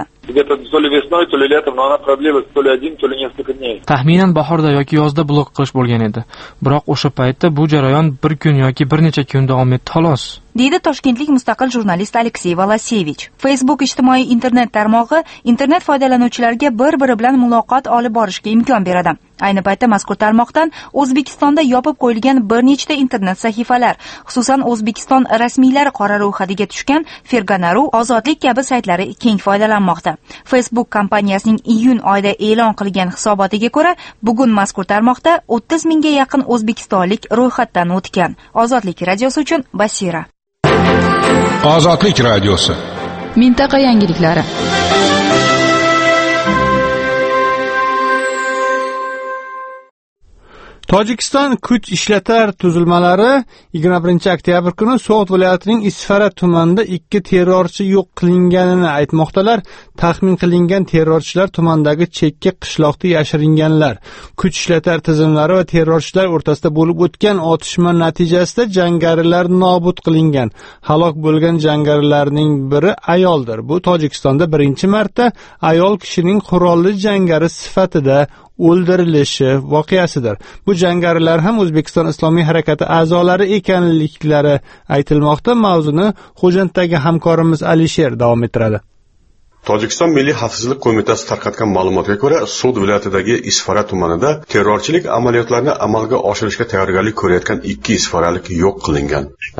Taxminan bahorda yoki yozda blok qilish bo'lgan edi. Biroq o'sha paytda bu jarayon bir kun yoki bir necha kun davom etdi xolos, deydi toshkentlik mustaqil jurnalist Aleksey Volasevich. Facebook ijtimoiy internet tarmog'i internet foydalanuvchilariga bir-biri bilan muloqot olib borishga imkon beradi. Ayni paytda mazkur tarmoqdan O'zbekistonda yopib qo'yilgan bir nechta internet sahifalar, xususan O'zbekiston rasmiylari qora ro'yxatiga tushgan Fergana.ru, Ozodlik kabi saytlari keng foydalanmoqda. Facebook kompaniyasining iyun oyida e'lon qilgan hisobotiga ko'ra, bugun mazkur tarmoqda o'ttiz mingga yaqin o'zbekistonlik ro'yxatdan o'tgan. Ozodlik radiosi uchun Basira. Ozodlik radiosi. Mintaqa yangiliklari. Tojikiston kuch ishlatar tuzilmalari yigirma birinchi oktyabr kuni So'g'd viloyatining Isfara tumanida ikki terrorchi yo'q qilinganini aytmoqdalar. Taxmin qilingan terrorchilar tumandagi chekka qishloqda yashiringanlar. Kuch ishlatar tizimlari va terrorchilar o'rtasida bo'lib o'tgan otishma natijasida jangarilar nobud qilingan. Halok bo'lgan jangarilarning biri ayoldir. Bu Tojikistonda birinchi marta ayol kishining qurolli jangari sifatida o'ldirilishi voqeasidir. Bu jangarilar ham O'zbekiston Islomiy harakati a'zolari ekanliklari aytilmoqda. Mavzuni Xo'janddagi hamkorimiz Alisher davom ettiradi. Tojikiston Milliy xavfsizlik qo'mitasi tarqatgan ma'lumotga ko'ra, So'g'd viloyatidagi Isfara tumanida terrorchilik amaliyotlarini amalga oshirishga tayyorgarlik ko'rayotgan ikki isfaralik yo'q qilingan.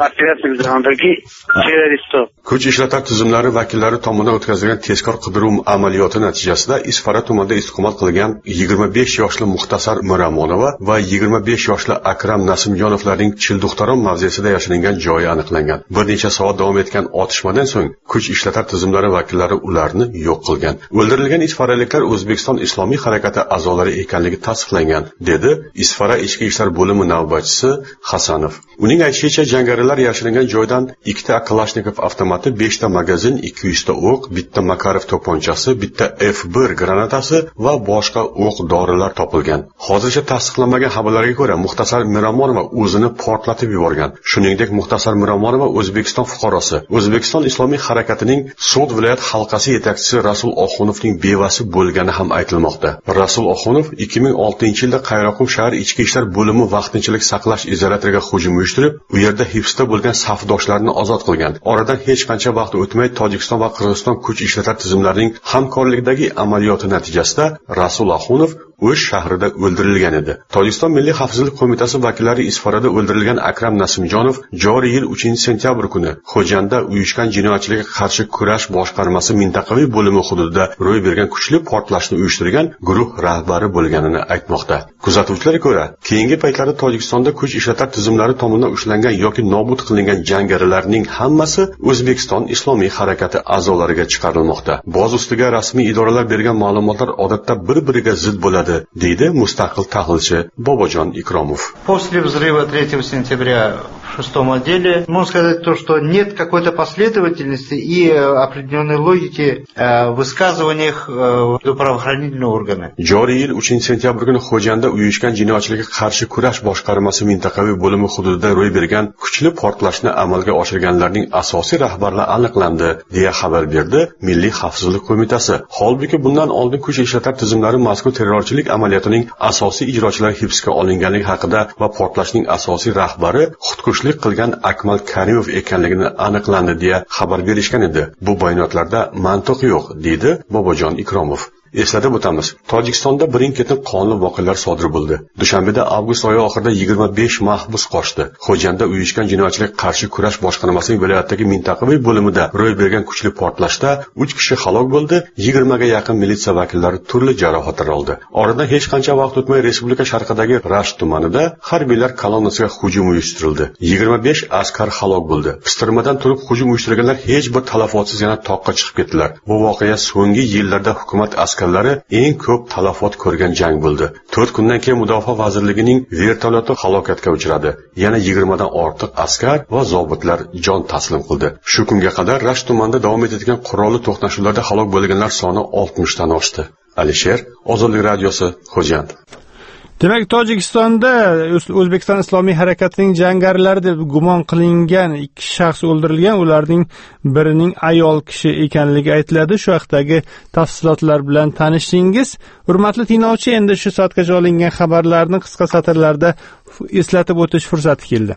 Kuch ishlatar tizimlari vakillari tomonidan o'tkazilgan tezkor qidiruv amaliyoti natijasida Isfara tumanida istiqomat qilgan yigirma besh yoshli Muxtasar Miramonova va yigirma besh yoshli Akram Nasimjonovlarning Childuxtaron mavzesida yashiringan joyi aniqlangan. Bir necha soat davom etgan otishmadan so'ng kuch ishlatar tizimlari vakillari ularni yo'q qilgan. O'ldirilgan isfaraliklar O'zbekiston Islomiy harakati a'zolari ekanligi tasdiqlangan, dedi Isfara ichki ishlar bo'limi navbatchisi Hasanov. Uning aytishicha, jangarilar yashiringan joydan ikkita Kalashnikov avtomati, beshta magazin, ikki yuz ta o'q, bitta Makarov to'pponchasi, bitta F bir granatasi va boshqa o'q-dorilar topilgan. Hozircha tasdiqlanmagan xabarlarga ko'ra, Muxtasar Miramonova o'zini portlatib yuborgan. Shuningdek, Muxtasar Miramonova O'zbekiston fuqarosi, O'zbekiston Islomiy harakatining So'g'd viloyat halqasi yetakchisi Rasul Oxunovning bevasi bo'lgani ham aytilmoqda. Rasul Oxunov ikki ming oltinchi yilda Qayroqum shahar ichki ishlar bo'limi vaqtinchalik saqlash izolyatoriga hujum uyushtirib, u yerda hibsda bo'lgan safdoshlarni ozod qilgan. Oradan hech qancha vaqt o'tmay Tojikiston va Qirg'iziston kuch ishlatar tizimlarining hamkorlikdagi amaliyoti natijasida Rasul Oxunov o'sh shahrida o'ldirilgan edi. Tojikiston Milliy xavfsizlik qo'mitasi vakillari Isfarada o'ldirilgan Akram Nasimjonov joriy yil uchinchi sentyabr kuni Xo'jandda uyushgan jinoyatchilikka qarshi kurash boshqarmasi mintaqaviy bo'limi hududida ro'y bergan kuchli portlashni uyushtirgan guruh rahbari bo'lganini aytmoqda. Kuzatuvchilarga ko'ra, keyingi paytlarda Tojikistonda kuch ishlatar tizimlari tomonidan ushlangan yoki nobud qilingan jangarilarning hammasi O'zbekiston Islomiy harakati a'zolariga chiqarilmoqda. Boz ustiga rasmiy idoralar bergan ma'lumotlar odatda bir-biriga zid bo'ladi, deydi mustaqil tahlilchi Bobojon Ikromov. После взрыва третьего сентября в шестом отделе. Можно сказать то, что нет какой-то последовательности и определенной логики в высказываниях правоохранительных органов. Joriy yil uchinchi sentyabr kuni Xo'jandda uyushgan jinoyatchilikka qarshi kurash boshqarmasi mintaqaviy bo'limi hududida ro'y bergan kuchli portlashni amalga oshirganlarning asosiy rahbarlari aniqlandi, deya xabar berdi Milliy xavfsizlik qo'mitasi. Holbuki bundan oldin kuch ishlatar tizimlari mazkur terrorchilik amaliyotining asosiy ijrochilari hibsga olinganligi haqida va portlashning asosiy rahbari xudkushlik qilgan Akmal Karimov ekanligini aniqlandi, deya xabar berishgan edi. Bu bayonotlarda mantiq yo'q, deydi Bobojon Ikromov. Eslatib o'tamiz, Tojikistonda birin-ketin qonli voqealar sodir bo'ldi. Dushanbeda avgust oyi oxirida yigirma besh mahbus qochdi. Xo'jandda uyushgan jinoyatchilikka qarshi kurash boshqarmasining viloyatdagi mintaqaviy bo'limida ro'y bergan kuchli portlashda uch kishi halok bo'ldi, yigirmaga yaqin militsiya vakillari turli jarohatlar oldi. Oradan hech qancha vaqt o'tmay respublika sharqidagi Rasht tumanida harbiylar kolonnasiga hujum uyushtirildi. yigirma besh askar halok bo'ldi. Pistirmadan turib hujum uyushtirganlar hech bir talafotsiz yana toqqa chiqib ketdilar. Bu voqea so'nggi yillarda hukumat askarlari eng ko'p talafot ko'rgan jang bo'ldi. to'rt kundan keyin Mudofaa vazirligining vertolyoti halokatga uchradi. Yana yigirmadan ortiq askar va zobitlar jon taslim qildi. Shu kunga qadar Rasht tumanida davom etayotgan qurolli to'qnashuvlarda halok bo'lganlar soni oltmishdan oshdi. Alisher, Ozodlik radiosi, Xo'jand. Demak, Tojikistonda O'zbekiston Islomiy harakatining jangarilari deb gumon qilingan ikki shaxs o'ldirilgan. Ularning birining ayol kishi ekanligi aytiladi. Shu haqdagi tafsilotlar bilan tanishdingiz. Hurmatli tinglovchi, endi shu soatgacha olingan xabarlarni qisqa satrlarda eslatib o'tish fursati keldi.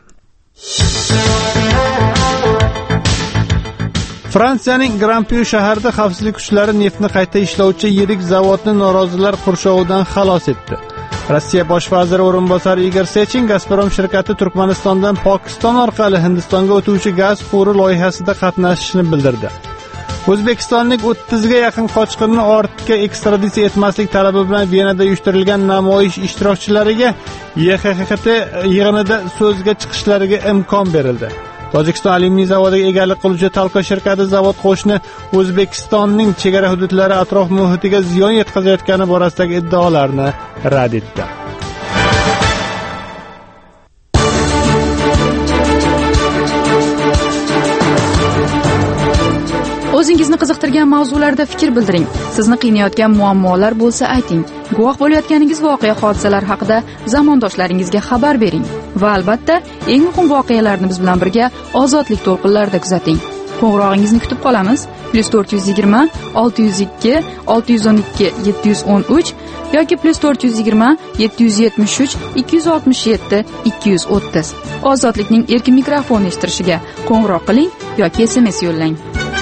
Fransiyaning Grand-Puy shahrida xavfsizlik kuchlari neftni qayta ishlovchi yirik zavodni norozilar qurshovidan xalos etdi. Rossiya bosh vaziri o'rinbosari Igor Sechin Gazprom shirkati Turkmanistondan Pokiston orqali Hindistonga o'tuvchi gaz quvuri loyihasida qatnashishini bildirdi. O'zbekistonlik o'ttizga yaqin qochqinni ortga ekstraditsiya etmaslik talabi bilan Venada uyushtirilgan namoyish ishtirokchilariga Y X X T yig'inida so'zga chiqishlariga imkon berildi. Tojikiston alyuminiy zavodiga egalik qiluvchi Talko shirkati zavod qo'shni O'zbekistonning chegara hududlari atrof muhitiga ziyon yetkazayotgani borasidagi iddaolarni rad etdi. O'zingizni qiziqtirgan mavzularda fikr bildiring. Sizni qiynayotgan muammolar bo'lsa ayting. Guvoh bo'layotganingiz voqea hodisalar haqida zamondoshlaringizga xabar bering. Va albatta, eng muhim voqealarni biz bilan birga Ozodlik to'lqinlarida kuzating. Qo'ng'irog'ingizni kutib qolamiz. plus to'rt yuz yigirma olti yuz ikki olti yuz o'n ikki yetti yuz o'n uch yoki plus to'rt yuz yigirma yetti yuz yetmish uch ikki yuz oltmish yetti ikki yuz o'ttiz. Ozodlikning erkin mikrofon eshittirishiga qo'ng'iroq qiling yoki S M S yo'llang.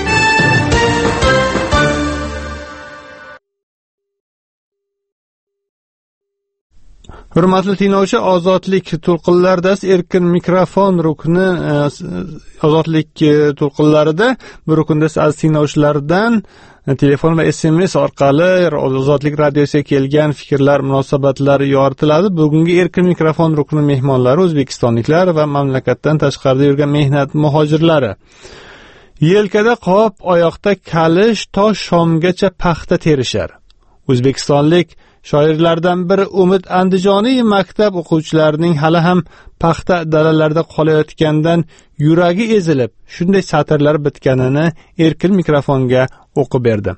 Hurmatli tinglovchi, Ozodlik to'lqinlarida erkin mikrofon rukni Ozodlik to'lqinlarida bu rukunda aziz tinglovchilardan telefon va S M S orqali Ozodlik radiosiga kelgan fikrlar, munosabatlar yoritiladi. Bugungi erkin mikrofon rukni mehmonlari o'zbekistonliklar va mamlakatdan tashqarida yurgan mehnat muhojirlari. Yelkada qop, oyoqda kalish, to shomgacha paxta terishar. O'zbekistonlik shoirlardan biri Umid Andijoniy maktab o'quvchilarining hali ham paxta dalalarda qolayotgandan yuragi ezilib, shunday satrlar bitganini erkin mikrofonga o'qib berdi.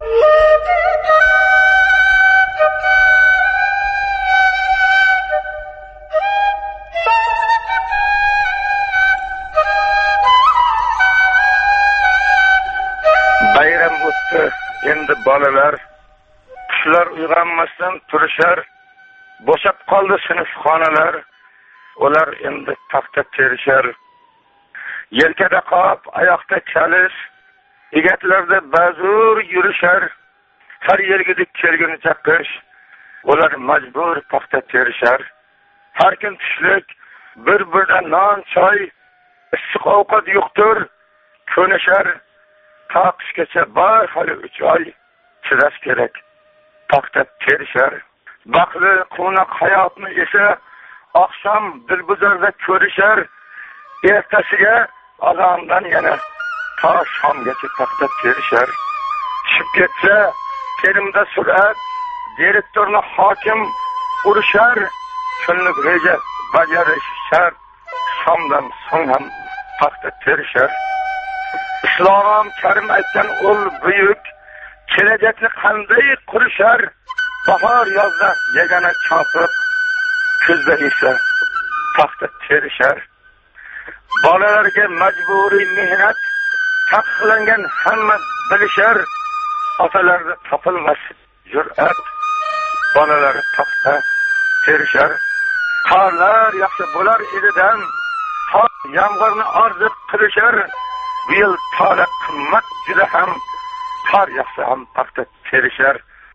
Bayram o'tdi, endi bolalar Qushlar uyg'onmasdan turishar, bo'shab qoldi sinfxonalar, ular endi paxta terishar. Yelkada qop, oyoqda kalish, egatlarda bazur yurishar, har yergidek kelgunicha qish, ular majbur paxta terishar. Har kun tushlik, bir-birdan non, choy, issiq ovqat yo'qdir, ko'nishar. Taqishgacha bor hali uch oy chidash kerak. Paxta terishar. Baxtli quvnoq hayotni esa oqshom dilbuzarda ko'rishar. Ertasiga azondan yana to shomgacha paxta terishar. Tushib ketsa terimda surat, direktorni hokim urishar. Kunlik reja bajarish shart. shomdan so'ng ham paxta terishar. Islom Karim aytgan ul buyuk kelajakni qanday qurishar? Bahor yozda yagona chopib, kuzda esa paxta terishar. Bolalarga majburiy mehnat taqiqlangan hamma bilishar. Otalarda topilmas jur'at, bolalar paxta terishar. Qorlar yaxshi bo'lar edidan, qor yomg'irni orzu qilishar. Bu yil tola qimmat juda ham, qor yaxshi ham paxta terishar.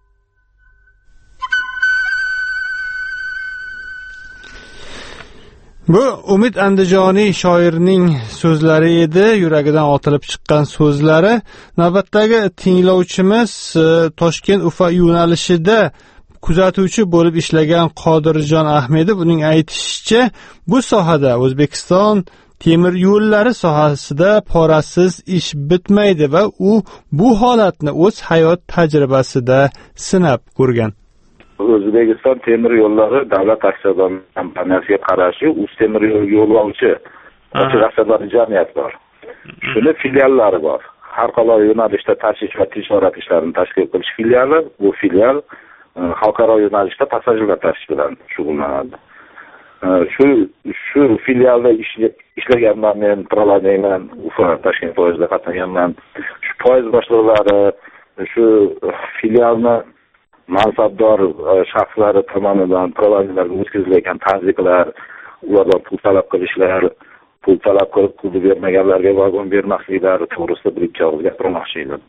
Bu Umid Andijoniy shoirning so'zlari edi, yuragidan otilib chiqqan so'zlari. Navbatdagi tinglovchimiz Toshkent Ufa yo'nalishida kuzatuvchi bo'lib ishlagan Qodirjon Ahmedov, uning aytishicha, bu sohada O'zbekiston temir yo'llari sohasida porasiz ish bitmaydi va u bu holatni o'z hayot tajribasida sinab ko'rgan. O'zbekiston temir yo'llari davlat aksiyador kompaniyasiga qarashli Uztemir yo'lovchi ochiq aksiyador jamiyat bor. Shuni filiallari bor. Har qalay yo'nalishda tashish va tijorat ishlarini tashkil qilish filiali, bu filial xalqaro yo'nalishda passajirlar tashish bilan shug'ullanadi. Shu shu filialda ishlaganman, men Proladeyman, Ufa Toshkent poyezdida qatnaganman. Shu poyezd boshliqlari shu filialni mansabdor shaxslari tomonidan Proladeylarga o'tkazilayotgan tazyiqlar, ulardan pul talab qilishlar, pul talab qilib pul bermaganlarga vagon bermasliklari to'g'risida bir-ikki og'iz gapirmoqchi edim.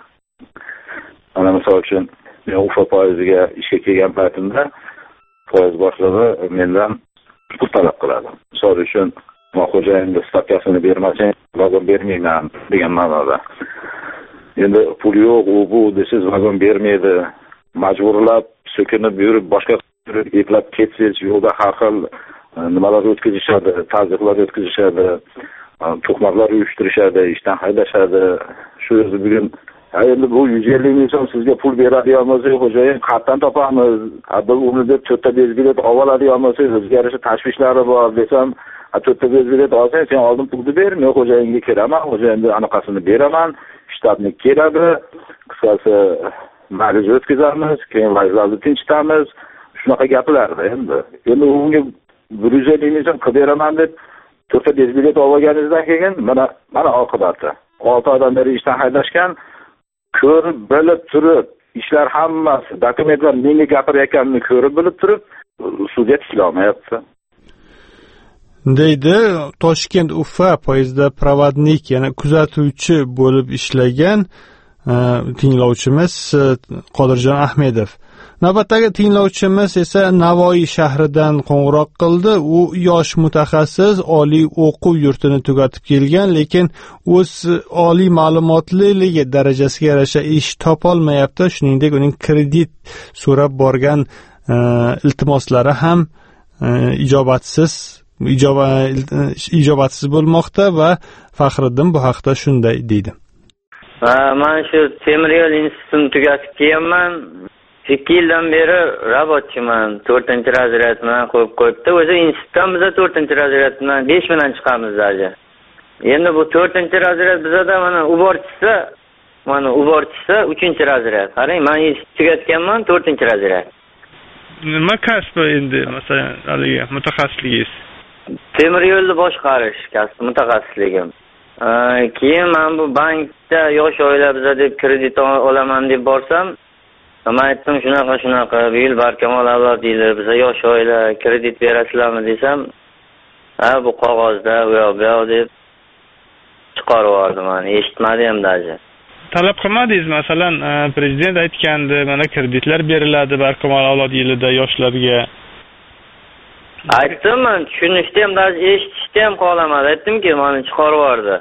Ana misol uchun men Ufa poyezdiga ishga kelgan paytimda poyezd boshlig'i mendan pul talab qiladi. Misol uchun, "Men xo'jayinga stavkasini bermasang, vagon bermayman" degan ma'noda. Endi pul yo'q, u bu desiz vagon bermaydi. Majburlab, so'kinib yurib, boshqa eplab ketsangiz, yo'lda har xil nimalar o'tkazishadi, tazyiqlar o'tkazishadi, tuhmatlar uyushtirishadi, ishdan haydashadi. Shu o'zi bugun endi bu yuz ellik ming so'm sizga pul beradigan bo'lsa, xo'jayin qayerdan topamiz? Biz uni deb to'rtta bez bilet oladigan bo'lsa, bizga yarasha tashvishlari bor desam, to'rtta bez bilet olsang, sen oldin pulni ber, men xo'jayinga kelaman, xo'jayinga anaqasini beraman, shtatnik keladi, qisqasi ma'ruza o'tkazamiz, keyin vazirlarni tinchitamiz. Shunaqa gaplardi endi. Endi unga bir yuz ellik ming so'm qilib beraman deb to'rtta bez bilet olganingizdan keyin mana mana oqibati. olti oydan beri ishdan haydashgan, ko'rib bilib turib, ishlar hammasi, dokumentlar menga gapirayotganini ko'rib bilib turib, sudga tiklolmayapti. deydi Toshkent Ufa poyezdda provodnik, ya'ni kuzatuvchi bo'lib ishlagan tinglovchimiz Qodirjon Ahmedov. Navbatdagi tinglovchimiz esa Navoiy shahridan qo'ng'iroq qildi. U yosh mutaxassis, oliy o'quv yurtini tugatib kelgan, lekin o'z oliy ma'lumotliligi darajasiga yarasha ish topolmayapti. Shuningdek, uning kredit so'rab borgan iltimoslari ham ijobatsiz ijobatsiz bo'lmoqda va Faxriddin bu haqda shunday deydi. Men shu temir yo'l institutini tugatib kelganman. ikki yildan beri robotchiman, to'rtinchi razryadman qo'yib qo'yibdi. O'zi institutdan biz to'rtinchi razryadman besh bilan chiqamiz daja. Endi bu to'rtinchi razryad bizda mana uborchisi, mana uborchisi uchinchi razryad. Qarang, men institut tugatganman, to'rtinchi razryad. Nima kasbi endi, masalan, haligi mutaxassisligingiz? Temir yo'lni boshqarish kasbi mutaxassisligim. Keyin men bu bankda yosh oila biza deb kredit olaman deb borsam, men aytdim shunaqa shunaqa, bu yil Barkamol avlod deyiladi, biza yosh oila kredit berasizlarmi desam, ha bu qog'ozda u yoq bu yoq deb chiqarib yubordim, men eshitmadim daja. Talab qilmadingiz, masalan, prezident aytgandi, mana kreditlar beriladi Barkamol avlod yilida yoshlarga. Aytdim, men tushunishda ham, daja eshitishda ham qolamadi. Aytdimki, meni chiqarib yubordi.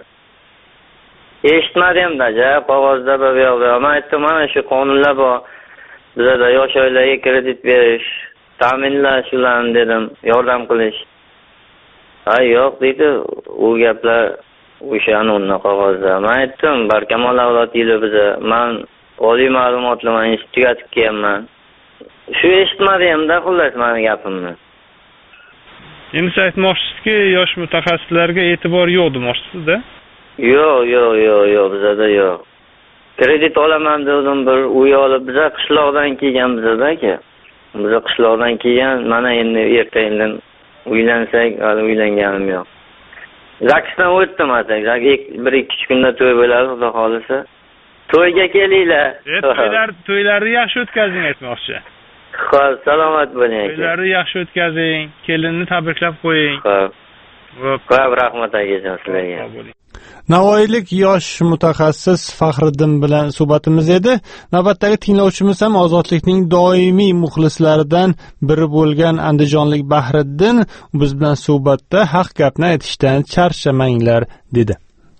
Eshitmadim daja, qog'ozda bu yoq bu yoq. Men aytdim, mana shu qonunlar bor. Bizda yosh oilaga kredit berish, ta'minlash ularni dedim, yordam qilish. Ha, yo'q deydi, u gaplar o'sha anonni qog'ozda. Men aytdim, Barkamol avlod yili biza, men oliy ma'lumotli man institut tugatib kelganman. Shu eshitmadim-da, xullas meni gapimni. Endi siz aytmoqchisizki, yosh mutaxassislarga e'tibor yo'q demoqchisizda? Yo'q, yo'q, yo'q, yo'q, bizada yo'q. Kredit olaman dedim, bir uy olib, biz qishloqdan kelgan bizada aka. Biz qishloqdan kelgan, mana endi ertadan uylansak, hali uylanganim yo'q. Zakisdan o'tdim atak. bir ikki kunda to'y bo'ladi, xudo xolisa. To'yga kelinglar. To'ylar, to'ylarni yaxshi o'tkazing aytmoqchi. Xo'p, salomat bo'ling aka. To'ylarni yaxshi o'tkazing, kelinni tabriklab qo'ying. Xo'p. Xo'p, rahmat akajon sizlarga. Navoiylik yosh mutaxassis Faxriddin bilan suhbatimiz edi. Navbatdagi tinglovchimiz ham Ozodlikning doimiy muxlislaridan biri bo'lgan andijonlik Bahriddin biz bilan suhbatda haq gapni aytishdan charchamanglar dedi.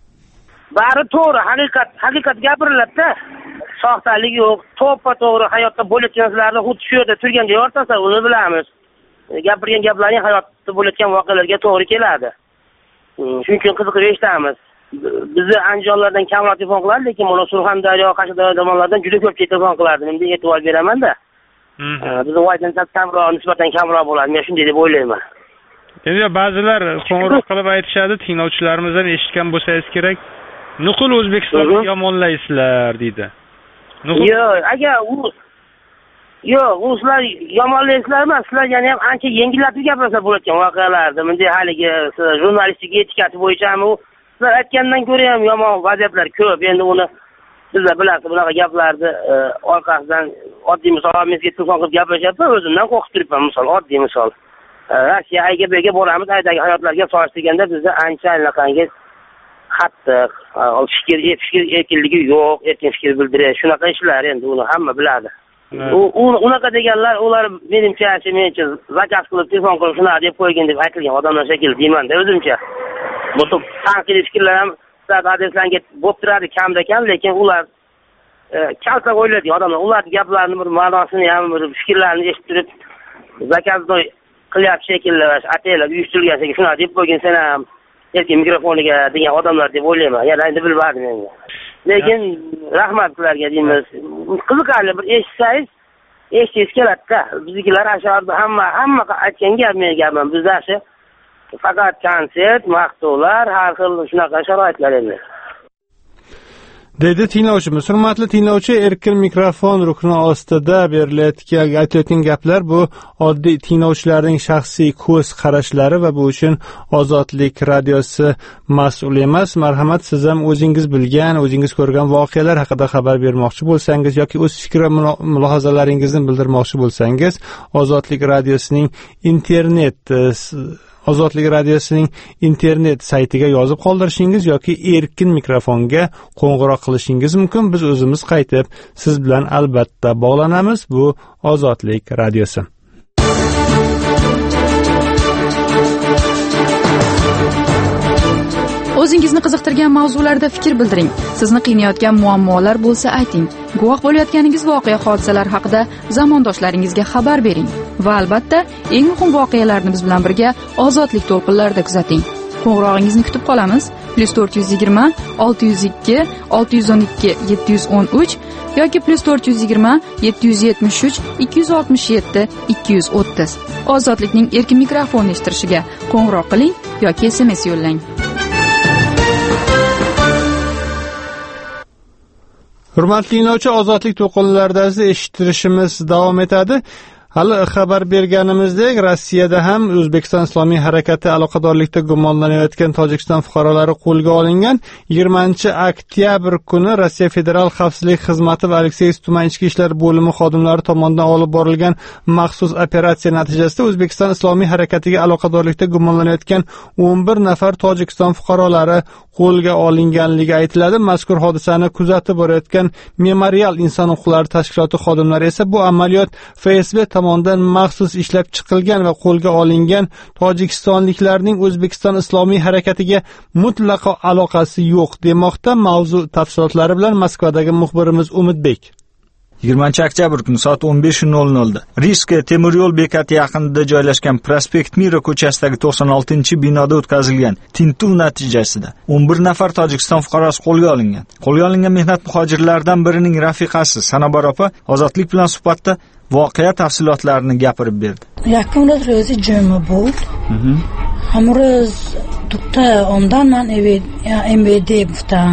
Bari to'g'ri, haqiqat, haqiqat gapiriladi-da. Soxtalik yo'q, to'ppa to'g'ri hayotda bo'layotgan narsalarni xuddi shu yerda turganda yortasa, uni bilamiz. Gapirgan gaplarning hayotda bo'layotgan voqealarga to'g'ri keladi. Shuning uchun qiziqib eshitamiz. Bizni Andijonlardan kamroq telefon qiladi, lekin mana Surxondaryo, Qashqadaryo tomonlardan juda ko'p telefon qiladi. Endi e'tibor beraman-da. Bizni voydan kamroq, nisbatan kamroq bo'ladi. Men shunday deb o'ylayman. Endi ba'zilar qo'ng'iroq qilib aytishadi, tinglovchilarimiz ham eshitgan bo'lsangiz kerak. Nuqul O'zbekistonni yomonlaysizlar deydi. Yo'q, agar u yo'q, u sizlar yomonlaysizlar emas, sizlar yana ham ancha yengillatib gapirsa bo'layotgan voqealarni. Bunday haligi jurnalistik etikasi bo'yicha ham u sizlar aytgandan ko'ra ham yomon vaziyatlar ko'p. Endi uni sizlar bilasiz, bunaqa gaplarni orqasidan oddiy misol menga telefon qilib gapirishyapti, o'zimdan qo'rqib turibman, misol, oddiy misol. Rossiya ayga bega boramiz, aydagi hayotlarga solishtirganda bizda ancha allaqangi qattiq, fikr, fikr erkinligi yo'q, erkin fikr bildirish, shunaqa ishlar endi uni hamma biladi. U unaqa deganlar, ular menimcha, menimcha zakaz qilib telefon qilib shunaqa deb qo'ygan deb aytilgan odamlar shekilli deyman-da o'zimcha. Bu tanqidiy fikrlar ham adreslarga bo'lib turadi kamda kam, lekin ular kalta o'ylaydigan odamlar, ularning gaplarini bir ma'nosini ham, bir fikrlarini eshitib turib zakazni qilyapti shekilli, ataylar uyushtirilgan shekilli shunaqa deb qo'ygan sen ham erkin mikrofoniga degan odamlar deb o'ylayman. Yana endi bilmadim menga. Lekin rahmat sizlarga deymiz. Qiziqarli bir eshitsangiz, eshitingiz keladi-da. Biznikilar asharda hamma hamma aytgan gap men gapim. Bizda shu faqat konsert, maqtovlar, har xil shunaqa sharoitlar endi. Dedi tinglovchimiz. Hurmatli tinglovchi, erkin mikrofon rukni ostida berilayotgan aytayotgan gaplar bu oddiy tinglovchilarning shaxsiy ko'z qarashlari va bu uchun Ozodlik radiosi mas'ul emas. Marhamat, siz ham o'zingiz bilgan, o'zingiz ko'rgan voqealar haqida xabar bermoqchi bo'lsangiz yoki o'z fikr va mulohazalaringizni bildirmoqchi bo'lsangiz, Ozodlik radiosining internet Ozodlik radiosining internet saytiga yozib qoldirishingiz yoki erkin mikrofonga qo'ng'iroq qilishingiz mumkin. Biz o'zimiz qaytib siz bilan albatta bog'lanamiz. Bu Ozodlik radiosi. O'zingizni qiziqtirgan mavzularda fikr bildiring. Sizni qiynayotgan muammolar bo'lsa ayting. Guvoh bo'layotganingiz voqea hodisalar haqida zamondoshlaringizga xabar bering. Va albatta, eng muhim voqealarni biz bilan birga Ozodlik to'lqinlarida kuzating. Qo'ng'irog'ingizni kutib qolamiz. plus to'rt yuz yigirma olti yuz ikki olti yuz o'n ikki yetti yuz o'n uch yoki plus to'rt yuz yigirma yetti yuz yetmish uch ikki yuz oltmish yetti ikki yuz o'ttiz. Ozodlikning erkin mikrofon eshittirishiga qo'ng'iroq qiling yoki S M S yo'llang. Hurmatli tinglovchi, Ozodlik to'lqinlarida eshittirishimiz davom etadi. Hali xabar berganimizdek, Rossiyada ham O'zbekiston Islomiy harakati aloqadorlikda gumonlanayotgan Tojikiston fuqarolari qo'lga olingan. yigirmanchi oktyabr kuni Rossiya Federal xavfsizlik xizmati va Alekseyevsk tuman ichki ishlar bo'limi xodimlari tomonidan olib borilgan maxsus operatsiya natijasida O'zbekiston Islomiy harakatiga aloqadorlikda gumonlanayotgan o'n bir nafar Tojikiston fuqarolari qo'lga olinganligi aytiladi. Mazkur hodisani kuzatib borayotgan Memorial inson huquqlari tashkiloti xodimlari esa bu amaliyot F S B tomonidan maxsus ishlab chiqilgan va qo'lga olingan tojikistonliklarning O'zbekiston Islomiy harakatiga mutlaqo aloqasi yo'q demoqda. Mavzu tafsilotlari bilan Moskvadagi muxbirimiz Umidbek. yigirmanchi oktyabr kuni soat o'n besh nol nolda Riska temir yo'l bekati yaqinida joylashgan Prospekt Mira ko'chasidagi to'qson oltinchi binoda o'tkazilgan tintuv natijasida o'n bir nafar Tojikiston fuqarosi qo'lga olingan. Qo'lga olingan mehnat muhojirlaridan birining rafiqasi Sanobar opa Ozodlik bilan suhbatda voqea tafsilotlarini gapirib berdi. Yakun ro'zi juma bo'ldi. Hamroz tukta ondan man M V D buftan.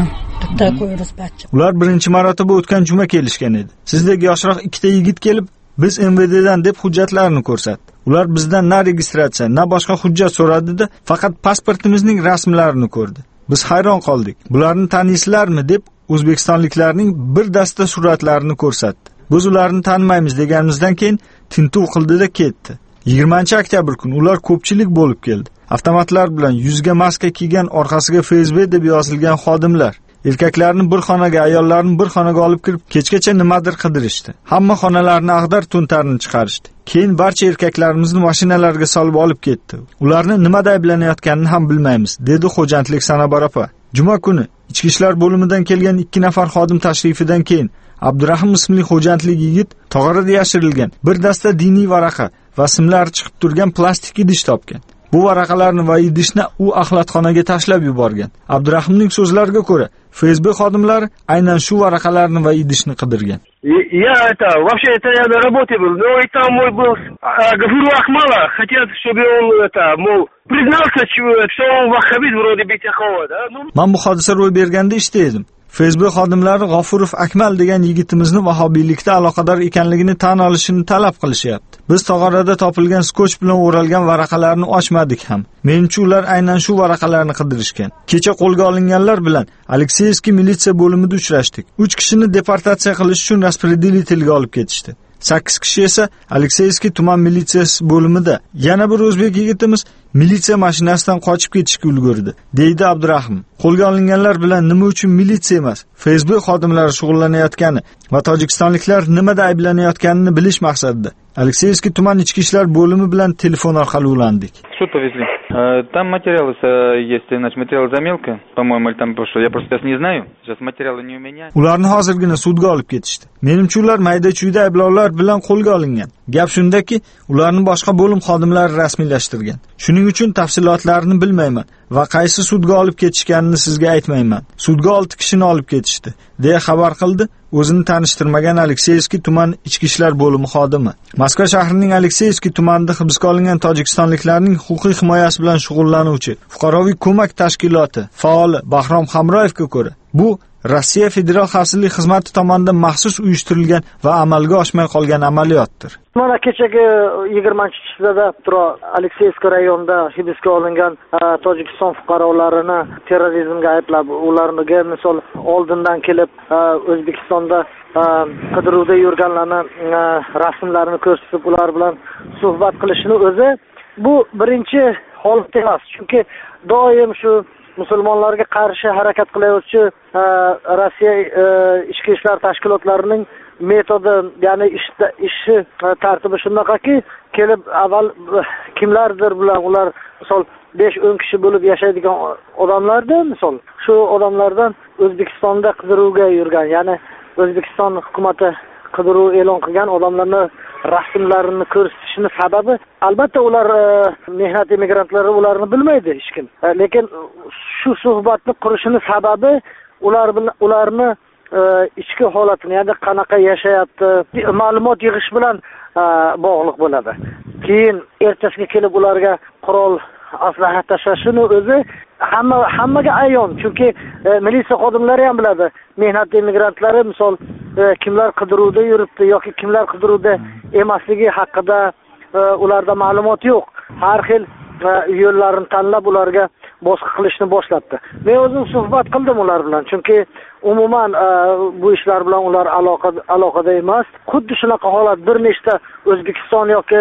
Ular birinchi marotaba o'tgan juma kelishgan edi. Sizdek yoshroq ikkita yigit kelib, biz M V D'dan deb hujjatlarni ko'rsatdi. Ular bizdan na registratsiya, na boshqa hujjat so'radida, faqat pasportimizning rasmlarini ko'rdi. Biz hayron qoldik. Bularni taniysizlarmi deb o'zbekistonliklarning bir dasta suratlarini ko'rsatdi. Biz ularni tanimaymiz deganimizdan keyin tintuv qildida ketdi. yigirmanchi oktyabr kuni ular ko'pchilik bo'lib keldi. Avtomatlar bilan yuzga maska kiygan, orqasiga F S B deb yozilgan xodimlar erkaklarni bir xonaga, ayollarni bir xonaga olib kirib, kechgacha nimadir qidirishdi. Hamma xonalarni ag'dar to'ntarni chiqarishdi. Keyin barcha erkaklarimizni mashinalarga solib olib ketdi. Ularni nimada ayblanayotganini ham bilmaymiz, dedi xo'jandlik Sanobar opa. Juma kuni ichki ishlar bo'limidan kelgan ikki nafar xodim tashrifidan keyin Abdurahim ismli xo'jandlik yigit tog'orada yashirilgan bir dasta diniy varaqa va simlar chiqib turgan plastik idish topgan. Bu varaqalarni va idishni u axlatxonaga tashlab yuborgan. Abdurahimning so'zlariga ko'ra, F S B xodimlari aynan shu varaqalarni va idishni qidirgan. Я это, вообще это я на работе был, но и там мой был, говорю Ахмала, хотят, чтобы он это, мол, признался, что он ваххабит вроде бы такого, да? Men bu hodisa ro'y berganda ishda edim. F S B xodimlari G'ofurov Akmal degan yigitimizni vahobiylikda aloqador ekanligini tan olishini talab qilishyapti. Biz tog'orada topilgan skoch bilan o'ralgan varaqalarni ochmadik ham. Menimcha ular aynan shu varaqalarni qidirishgan. Kecha qo'lga olinganlar bilan Alekseyevskiy militsiya bo'limida uchrashdik. uch kishini deportatsiya qilish uchun распределительga olib ketishdi. sakkiz kishi esa Alekseyevskiy tuman militsiyasi bo'limida. Yana bir o'zbek yigitimiz militsiya mashinasidan qochib ketishga ulgurdi, deydi Abdurahim. Qo'lga olinganlar bilan nima uchun militsiya emas, F S B xodimlari shug'ullanayotgani va tojikistonliklar nimada ayblanayotganini bilish maqsadida Alekseyevskiy tuman ichki ishlar bo'limi bilan telefon orqali ulandik. Суд повезли. Там материалы есть, значит, материал замелка, по-моему, или там прошло. Я просто сейчас не знаю. Сейчас материалы не у меня. Ularni hozirgina sudga olib ketishdi. Menimcha ular mayda-chuyda ayblovlar bilan qo'lga olingan. Gap shundaki, ularni boshqa bo'lim xodimlari rasmiylashtirgan. Shuning uchun tafsilotlarini bilmayman va qaysi sudga olib ketishganini sizga aytmayman. Sudga olti kishini olib ketishdi, deya xabar qildi o'zini tanishtirmagan Alekseyevskiy tuman ichki ishlar bo'limi xodimi. Moskva shahrining Alekseyevskiy tumanida hibsga olingan tojikistonliklarning huquqiy himoyasi bilan shug'ullanuvchi fuqaroviy ko'mak tashkiloti faoli Bahrom Hamroyevga ko'ra, bu Rossiya Federal xavfsizlik xizmati tomonidan maxsus uyushtirilgan va amalga oshmay qolgan amaliyotdir. Mana kechagi yigirmanchi chizada Alekseyevskiy rayonida hibsga olingan Tojikiston fuqarolarini terrorizmga ayblab, ularga misol oldindan kelib O'zbekistonda qidiruvda yurganlarni rasmlarini ko'rsatib, ular bilan suhbat qilishini o'zi bu birinchi holat emas. Chunki doim shu musulmonlarga qarshi harakat qilayotuvchi Rossiya ichki ishlar tashkilotlarining metodi, ya'ni ishda ishi tartibi shunaqaki, kelib avval kimlardir bilan ular misol besh o'n kishi bo'lib yashaydigan odamlardir, misol shu odamlardan O'zbekistonda qidiruvga yurgan, ya'ni O'zbekiston hukumatı qidiruv e'lon qilgan odamlarni rasmlarini ko'rsatishning sababi, albatta ular mehnat emigrantlari ularni bilmaydi hech kim. Lekin shu suhbatni qurishning sababi ular ularni ichki holatini, ya'ni qanaqa yashayapti, ma'lumot yig'ish bilan bog'liq bo'ladi. Keyin ertasiga kelib ularga qurol aslaha tashlashini o'zi hamma hammaga ayon. Chunki militsiya xodimlari ham biladi, mehnat emigrantlari misol kimlar qidiruvda yuribdi yoki kimlar qidiruvda emasligi haqida ularda ma'lumot yo'q. Har xil yo'llarni tanlab ularga boshqa qilishni boshlabdi. Men o'zim suhbat qildim ular bilan, chunki umuman bu ishlar bilan ular aloqada aloqada emas. Xuddi shunaqa holat bir nechta O'zbekiston yoki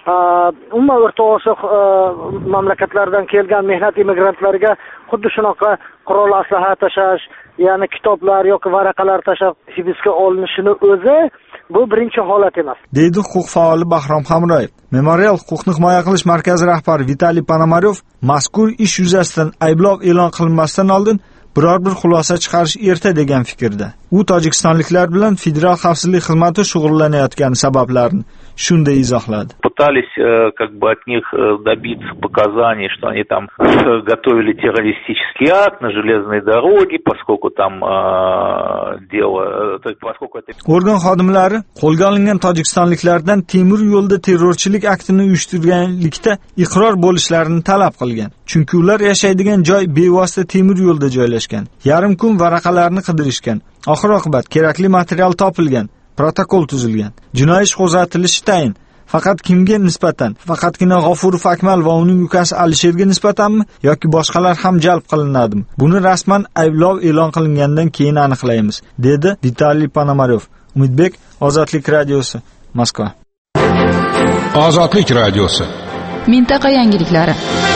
umuman O'rta Osiyo mamlakatlaridan kelgan mehnat emigrantlariga xuddi shunaqa qurol aslaha tashlash, ya'ni kitoblar yoki varaqalar tashlab hibsga olinishini o'zi bu birinchi holat emas, deydi huquq faoli Bahrom Hamroyev. Memorial huquqni himoya qilish markazi rahbari Vitaliy Ponomaryov mazkur ish yuzasidan ayblov e'lon qilinmasdan oldin biror bir xulosa chiqarish erta degan fikrda. U tojikistonliklar bilan federal xavfsizlik xizmati shug'ullanayotgan sabablarni shunday izohladi. Пытались как бы от них добиться показаний, что они там готовили террористический акт на железной дороге, поскольку там дело, поскольку это... Organ xodimlari qo'lga olingan tojikistonliklardan temir yo'lda terrorchilik aktini uyushtirganlikda iqror bo'lishlarini talab qilgan. Chunki ular yashaydigan joy bevosita temir yo'lda joylashgan. Yarim kun varaqalarni qidirishgan. Oxir-oqibat kerakli material topilgan, protokol tuzilgan. Jinoiy ish qo'zg'atilishi tayin. Faqat kimga nisbatan? Faqatgina G'ofurov Akmal va uning ukasi Alisherga nisbatanmi yoki boshqalar ham jalb qilinadimi? Buni rasman ayblov e'lon qilingandan keyin aniqlaymiz, dedi Vitaliy Ponomaryov. Umidbek, Ozodlik radiosi, Moskva. Ozodlik radiosi. Mintaqa yangiliklari.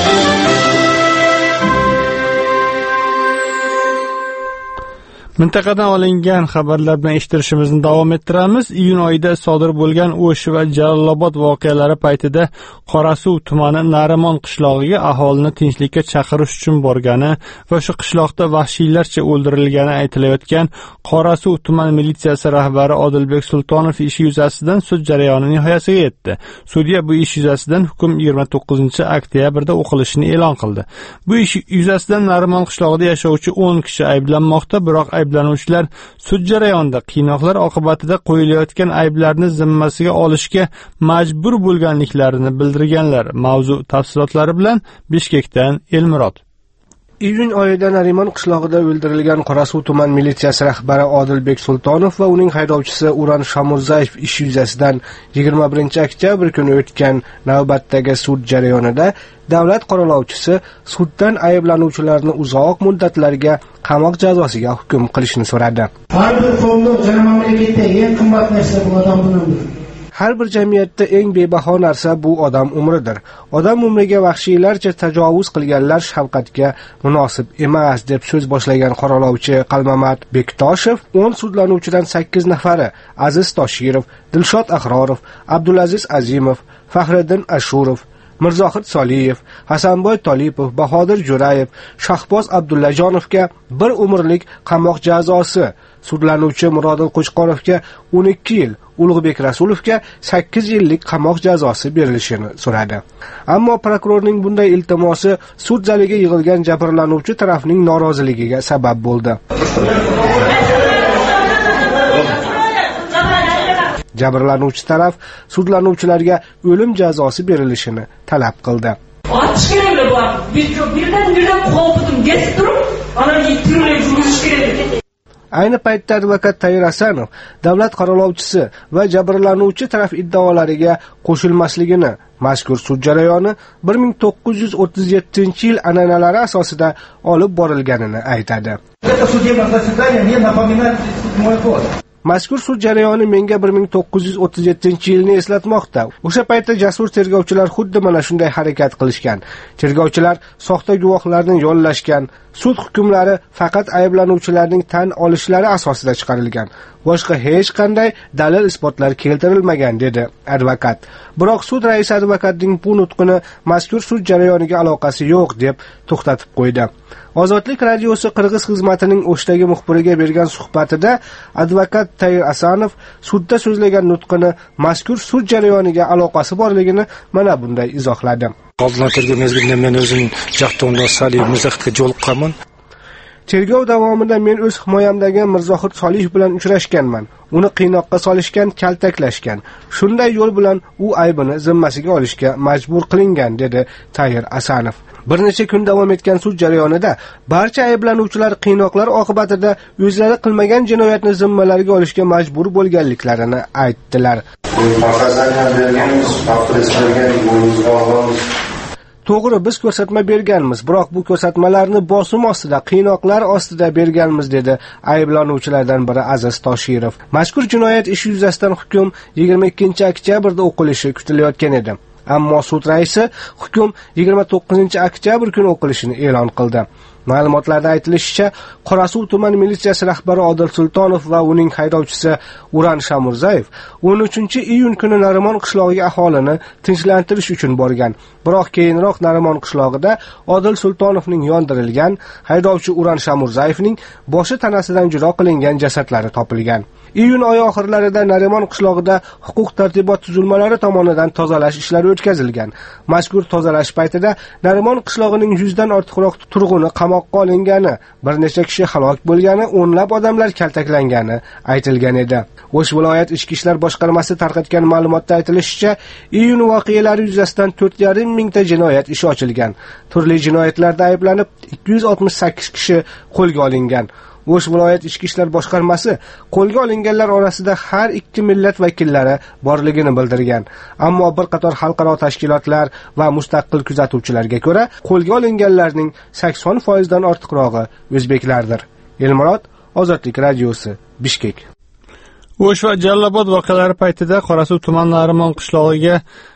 Mintaqadan olingan xabarlar bilan eshittirishimizni davom ettiramiz. Iyun oyida sodir bo'lgan O'sh va Jalolobod voqealari paytida Qorasuv tumani Narimon qishlog'iga aholini tinchlikka chaqirish uchun borgani va shu qishloqda vahshiylarcha o'ldirilgani aytilayotgan Qorasuv tuman militsiyasi rahbari Odilbek Sultonov ishi yuzasidan sud jarayoni nihoyasiga yetdi. Sudya bu ish yuzasidan hukm yigirma to'qqizinchi oktyabrda o'qilishini e'lon qildi. Bu ish yuzasidan Narimon qishlog'ida yashovchi o'n kishi ayblanmoqda, biroq ayblanuvchilar sud jarayonida qiynoqlar oqibatida qo'yilayotgan ayblarni zimmasiga olishga majbur bo'lganliklarini bildirganlar. Mavzu tafsilotlari bilan Bishkekdan Elmurod. Iyun oyida Narimon qishlog'ida o'ldirilgan Qorasuv tuman militsiyasi rahbari Odilbek Sultonov va uning haydovchisi Uran Shamurzayev ishi yuzasidan yigirma birinchi oktyabr kuni o'tgan navbatdagi sud jarayonida davlat qo'riqlovchisi suddan ayblanuvchilarni uzoq muddatlarga qamoq jazosiga hukm qilishni so'radi. Har bir fonda janob mamlakatda eng qimmat narsa bu odam umridir. Har bir jamiyatda eng bebaho narsa bu odam umridir. Odam umriga vahshiylarcha tajovuz qilganlar shafqatga munosib emas, deb so'z boshlagan qo'riqlovchi Qalmamat Bektoshev o'n sudlanuvchidan sakkiz nafari Aziz Toshirov, Dilshod Ahrorov, Abdulaziz Azimov, Faxriddin Ashurov, Mirzohid Soliyev, Hasanboy Tolipov, Bahodir Jo'rayev, Shahboz Abdullajonovga bir umrlik qamoq jazosi, sudlanuvchi Murodil Qo'chqorovga o'n ikki yil, Ulug'bek Rasulovga sakkiz yillik qamoq jazosi berilishini so'radi. Ammo prokurorning bunday iltimosi sud zaliga yig'ilgan jabrlanuvchi tarafning noroziligiga sabab bo'ldi. Jabrlanuvchi taraf sudlanuvchilarga o'lim jazosi berilishini talab qildi. Atış kerakli bu. Birdan birdan qo'rqdim, kesib turib, ana yitirib yurish kerak. Ayni paytda advokat Tayir Asanov davlat qo'riqlovchisi va jabrlanuvchi taraf iddaolariga qo'shilmasligini, mazkur sud jarayoni bir ming to'qqiz yuz o'ttiz yettinchi yil an'analari asosida olib borilganini aytadi. Mazkur sud jarayoni menga bir ming to'qqiz yuz o'ttiz yettinchi yilni eslatmoqda. O'sha paytda jasur tergovchilar xuddi mana shunday harakat qilishgan. Tergovchilar soxta guvohlarni yollashgan. Sud hukmlari faqat ayblanuvchilarning tan olishlari asosida chiqarilgan. Boshqa hech qanday dalil isbotlar keltirilmagan, dedi advokat. Biroq sud raisi advokatning bu nutqini mazkur sud jarayoniga aloqasi yo'q deb to'xtatib qo'ydi. Ozodlik radiosi Qirg'iz xizmatining O'shdagi muxbiriga bergan suhbatida advokat Tayir Asanov sudda so'zlagan nutqini mazkur sud jarayoniga aloqasi borligini mana bunday izohladi. Oldindan tergov mezgilida men o'zim Jahtonda Saliyev Mirzohidga yo'liqqanman. Tergov davomida men o'z himoyamdagi Mirzohid Soliyev bilan uchrashganman. Uni qiynoqqa solishgan, kaltaklashgan. Shunday yo'l bilan u aybini zimmasiga olishga majbur qilingan, dedi Tayir Asanov. Bir necha kun davom etgan sud jarayonida barcha ayblanuvchilar qiynoqlar oqibatida o'zlari qilmagan jinoyatni zimmalariga olishga majbur bo'lganliklarini aytdilar. To'g'ri, biz ko'rsatma berganmiz, biroq bu ko'rsatmalarni bosim ostida, qiynoqlar ostida berganmiz, dedi ayblanuvchilardan biri Aziz Toshirov. Mazkur jinoyat ishi yuzasidan hukm yigirma ikkinchi oktyabrda o'qilishi kutilayotgan edi. ammo sud raisi hukm yigirma to'qqizinchi oktyabr kuni o'qilishini e'lon qildi. Ma'lumotlarda aytilishicha, Qorasuv tuman militsiyasi rahbari Odil Sultonov va uning haydovchisi Uran Shamurzayev o'n uchinchi iyun kuni Narimon qishlog'iga aholini tinchlantirish uchun borgan. Biroq keyinroq Narimon qishlog'ida Odil Sultonovning yondirilgan, haydovchi Uran Shamurzayevning boshi tanasidan judo qilingan jasadlari topilgan. Iyun oyi oxirlarida Narimon qishlog'ida huquq tartibot tuzilmalari tomonidan tozalash ishlari o'tkazilgan. Mazkur tozalash paytida Narimon qishlog'ining yuzdan ortiqroq turg'uni qamoqqa olingani, bir necha kishi halok bo'lgani, o'nlab odamlar kaltaklangani aytilgan edi. O'sh viloyat ichki ishlar boshqarmasi tarqatgan ma'lumotda aytilishicha, iyun voqealari yuzasidan to'rt yarim mingta jinoyat ishi ochilgan. Turli jinoyatlarda ayblanib ikki yuz oltmish sakkiz kishi qo'lga olingan. O'sh viloyat ichki ishlar boshqarmasi qo'lga olinganlar orasida har ikki millat vakillari borligini bildirgan. Ammo bir qator xalqaro tashkilotlar va mustaqil kuzatuvchilarga ko'ra, qo'lga olinganlarning sakson foiz dan ortiqrog'i o'zbeklardir. Elmurod, Ozodlik radiosi, Bishkek. O'sh va Jallobod voqealari paytida Qorasuv tuman Narimon qishlog'iga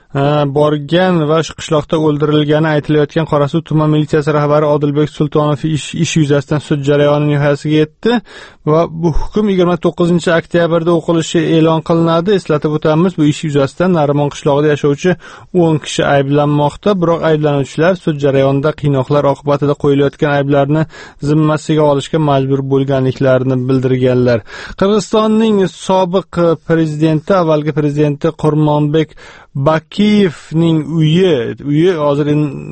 borgan va shu qishloqda o'ldirilgani aytilayotgan Qorasuv tuman militsiyasi rahbari Odilbek Sultonov ish, ish yuzasidan sud jarayoni nihoyasiga yetdi va bu hukm yigirma to'qqizinchi oktyabrda o'qilishi e'lon qilinadi. Eslatib o'tamiz, bu ish yuzasidan Narimon qishlog'ida yashovchi o'n kishi ayblanmoqda, biroq ayblanuvchilar sud jarayonida qiynoqlar oqibatida qo'yilayotgan ayblarni zimmasiga olishga majbur bo'lganliklarini bildirganlar. Qirg'izistonning sobiq prezidenti, avvalgi prezidenti Qurmonbek Bakiyevning uyi, uyi hozir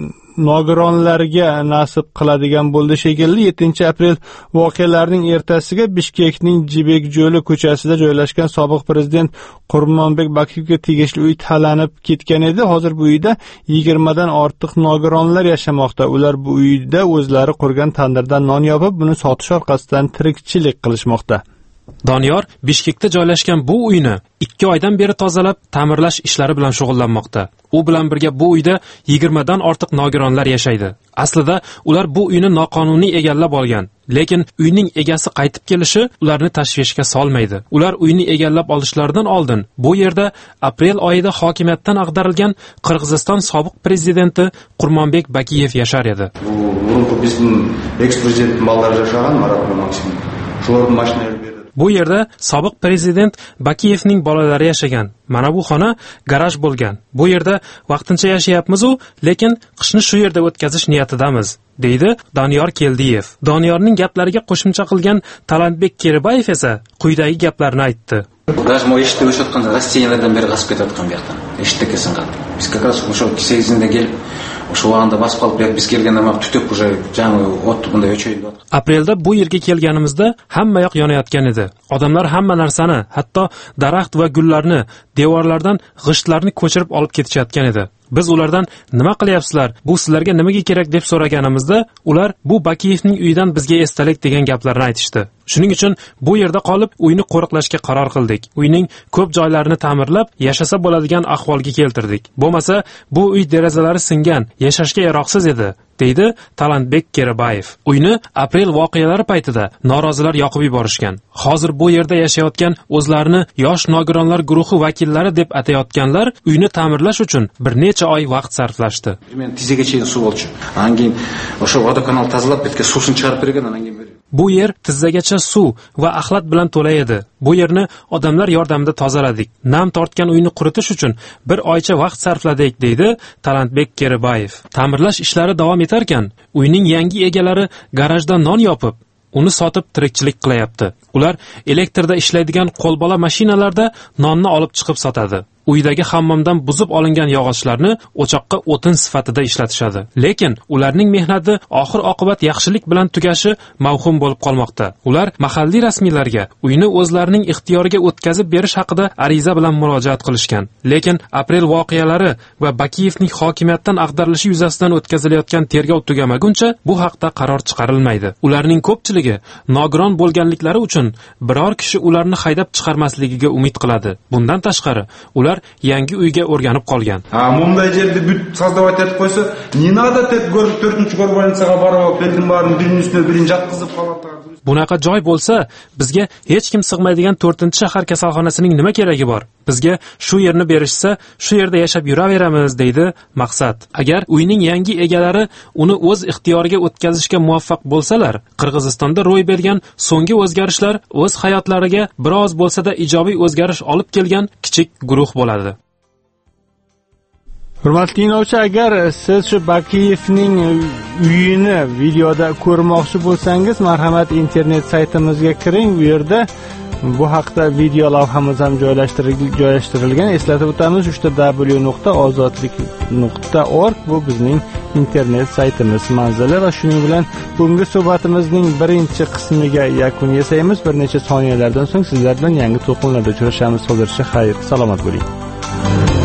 nogironlarga nasib qiladigan bo'ldi shekilli. yettinchi aprel voqealarining ertasiga Bishkekning Jibekjo'li ko'chasida joylashgan sobiq prezident Qurmonbek Bakiyevga tegishli uy talanib ketgan edi. Hozir bu uyda yigirmadan ortiq nogironlar yashamoqda. Ular bu uyda o'zlari qurgan tandirdan non yopib, buni sotish orqasidan tirikchilik qilishmoqda. Doniyor Bishkekda joylashgan bu uyni ikki oydan beri tozalab, ta'mirlash ishlari bilan shug'ullanmoqda. U bilan birga bu uyda yigirmadan ortiq nogironlar yashaydi. Aslida ular bu uyni noqonuniy egallab olgan, lekin uyning egasi qaytib kelishi ularni tashvishga solmaydi. Ular uyni egallab olishlaridan oldin bu yerda aprel oyida hokimiyatdan ag'darilgan Qirg'iziston sobiq prezidenti Qurmonbek Bakiyev yashar edi. Bu burungi bizning eks-prezident ballari yashagan Marat Maksim. Shularning mashinalari Bu yerda sobiq prezident Bakiyevning bolalari yashagan. Mana bu xona garaj bo'lgan. Bu yerda vaqtincha yashayapmiz-u, lekin qishni shu yerda o'tkazish niyatidamiz, deydi Doniyor Keldiyev. Doniyorning gaplariga qo'shimcha qilgan Talantbek Keribayev esa quyidagi gaplarni aytdi. Даже moy ishda o'shatgan rasteniyalardan beri qasib ketayotgan bu yoqdan. Eshitdik singan. Biz как раз o'sha sakkizinda kelib o'sha vaqtda bosib qolib, biz kelganda ham tutib уже jami o'tdi bunday o'chaydi. Aprelda bu yerga kelganimizda hamma yoq yonayotgan edi. Odamlar hamma narsani, hatto daraxt va gullarni, devorlardan g'ishtlarni ko'chirib olib ketishayotgan edi. Biz ulardan nima qilyapsizlar? Bu sizlarga nimaga kerak deb so'raganimizda, ular bu Bakiyevning uyidan bizga esdalik degan gaplarni aytishdi. Shuning uchun bu yerda qolib uyni qo'riqlashga qaror qildik. Uyning ko'p joylarini ta'mirlab, yashasa bo'ladigan ahvolga keltirdik. Bo'lmasa, bu uy derazalari singan, yashashga yaroqsiz edi, deydi Talantbek Keribayev. Uyni aprel voqealari paytida norozilar yoqib yuborishgan. Hozir bu yerda yashayotgan o'zlarini yosh nogironlar guruhi vakillari deb atayotganlar uyni ta'mirlash uchun bir necha oy vaqt sarflashdi. Men tiziga cheyin suv olchi. Angin o'sha vodokanal tozalab bitga suvni chiqarib bergan, angin Bu yer tizzagacha suv va axlat bilan to'la edi. Bu yerni odamlar yordamida tozaladik. Nam tortgan uyni quritish uchun bir oycha vaqt sarfladik, deydi Talantbek Keribayev. Ta'mirlash ishlari davom etarkan, uyning yangi egalari garajda non yopib, uni sotib tirikchilik qilyapti. Ular elektrda ishlaydigan qo'lbola mashinalarda nonni olib chiqib sotadi. Uydagi hammomdan buzib olingan yog'ochlarni o'choqqa o'tin sifatida ishlatishadi. Lekin ularning mehnati oxir oqibat yaxshilik bilan tugashi mavhum bo'lib qolmoqda. Ular mahalliy rasmiylarga uyni o'zlarining ixtiyoriga o'tkazib berish haqida ariza bilan murojaat qilishgan. Lekin aprel voqealari va Bakiyevning hokimiyatdan ag'darilishi yuzasidan o'tkazilayotgan tergov tugamaguncha bu haqda qaror chiqarilmaydi. Ularning ko'pchiligi nogiron bo'lganliklari uchun biror kishi ularni haydab chiqarmasligiga umid qiladi. Bundan tashqari, ular ular yangi uyga o'rganib qolgan. Ha, bunday yerda büt sozdavать etib qo'ysa, не надо deb to'rtinchi gorbanitsaga borib, beldim barini birinin üstüne birini жатqizib qoladi. Bunaqa joy bo'lsa, bizga hech kim sig'maydigan to'rtinchi shahar kasalxonasining nima keragi bor? Bizga shu yerni berishsa, shu yerda yashab yuraveramiz, deydi Maqsad. Agar uyning yangi egalari uni o'z ixtiyoriga o'tkazishga muvaffaq bo'lsalar, Qirg'izistonda ro'y bergan so'nggi o'zgarishlar o'z hayotlariga biroz bo'lsa-da ijobiy o'zgarish olib kelgan kichik guruh bo'ladi. Hurmatli tinglovchi, agar siz shu Bakiyevning uyini videoda ko'rmoqchi bo'lsangiz, marhamat internet saytimizga kiring. Bu yerda bu haqda video lavhamiz ham joylashtirilgan. Eslatib o'tamiz, uchta w nuqta ozodlik nuqta org bu bizning internet saytimiz manzili va shuning bilan bugungi suhbatimizning birinchi qismiga yakun yasaymiz. Bir necha soniyalardan so'ng sizlar bilan yangi to'lqinlarda uchrashamiz. Hozircha xayr, salomat bo'ling.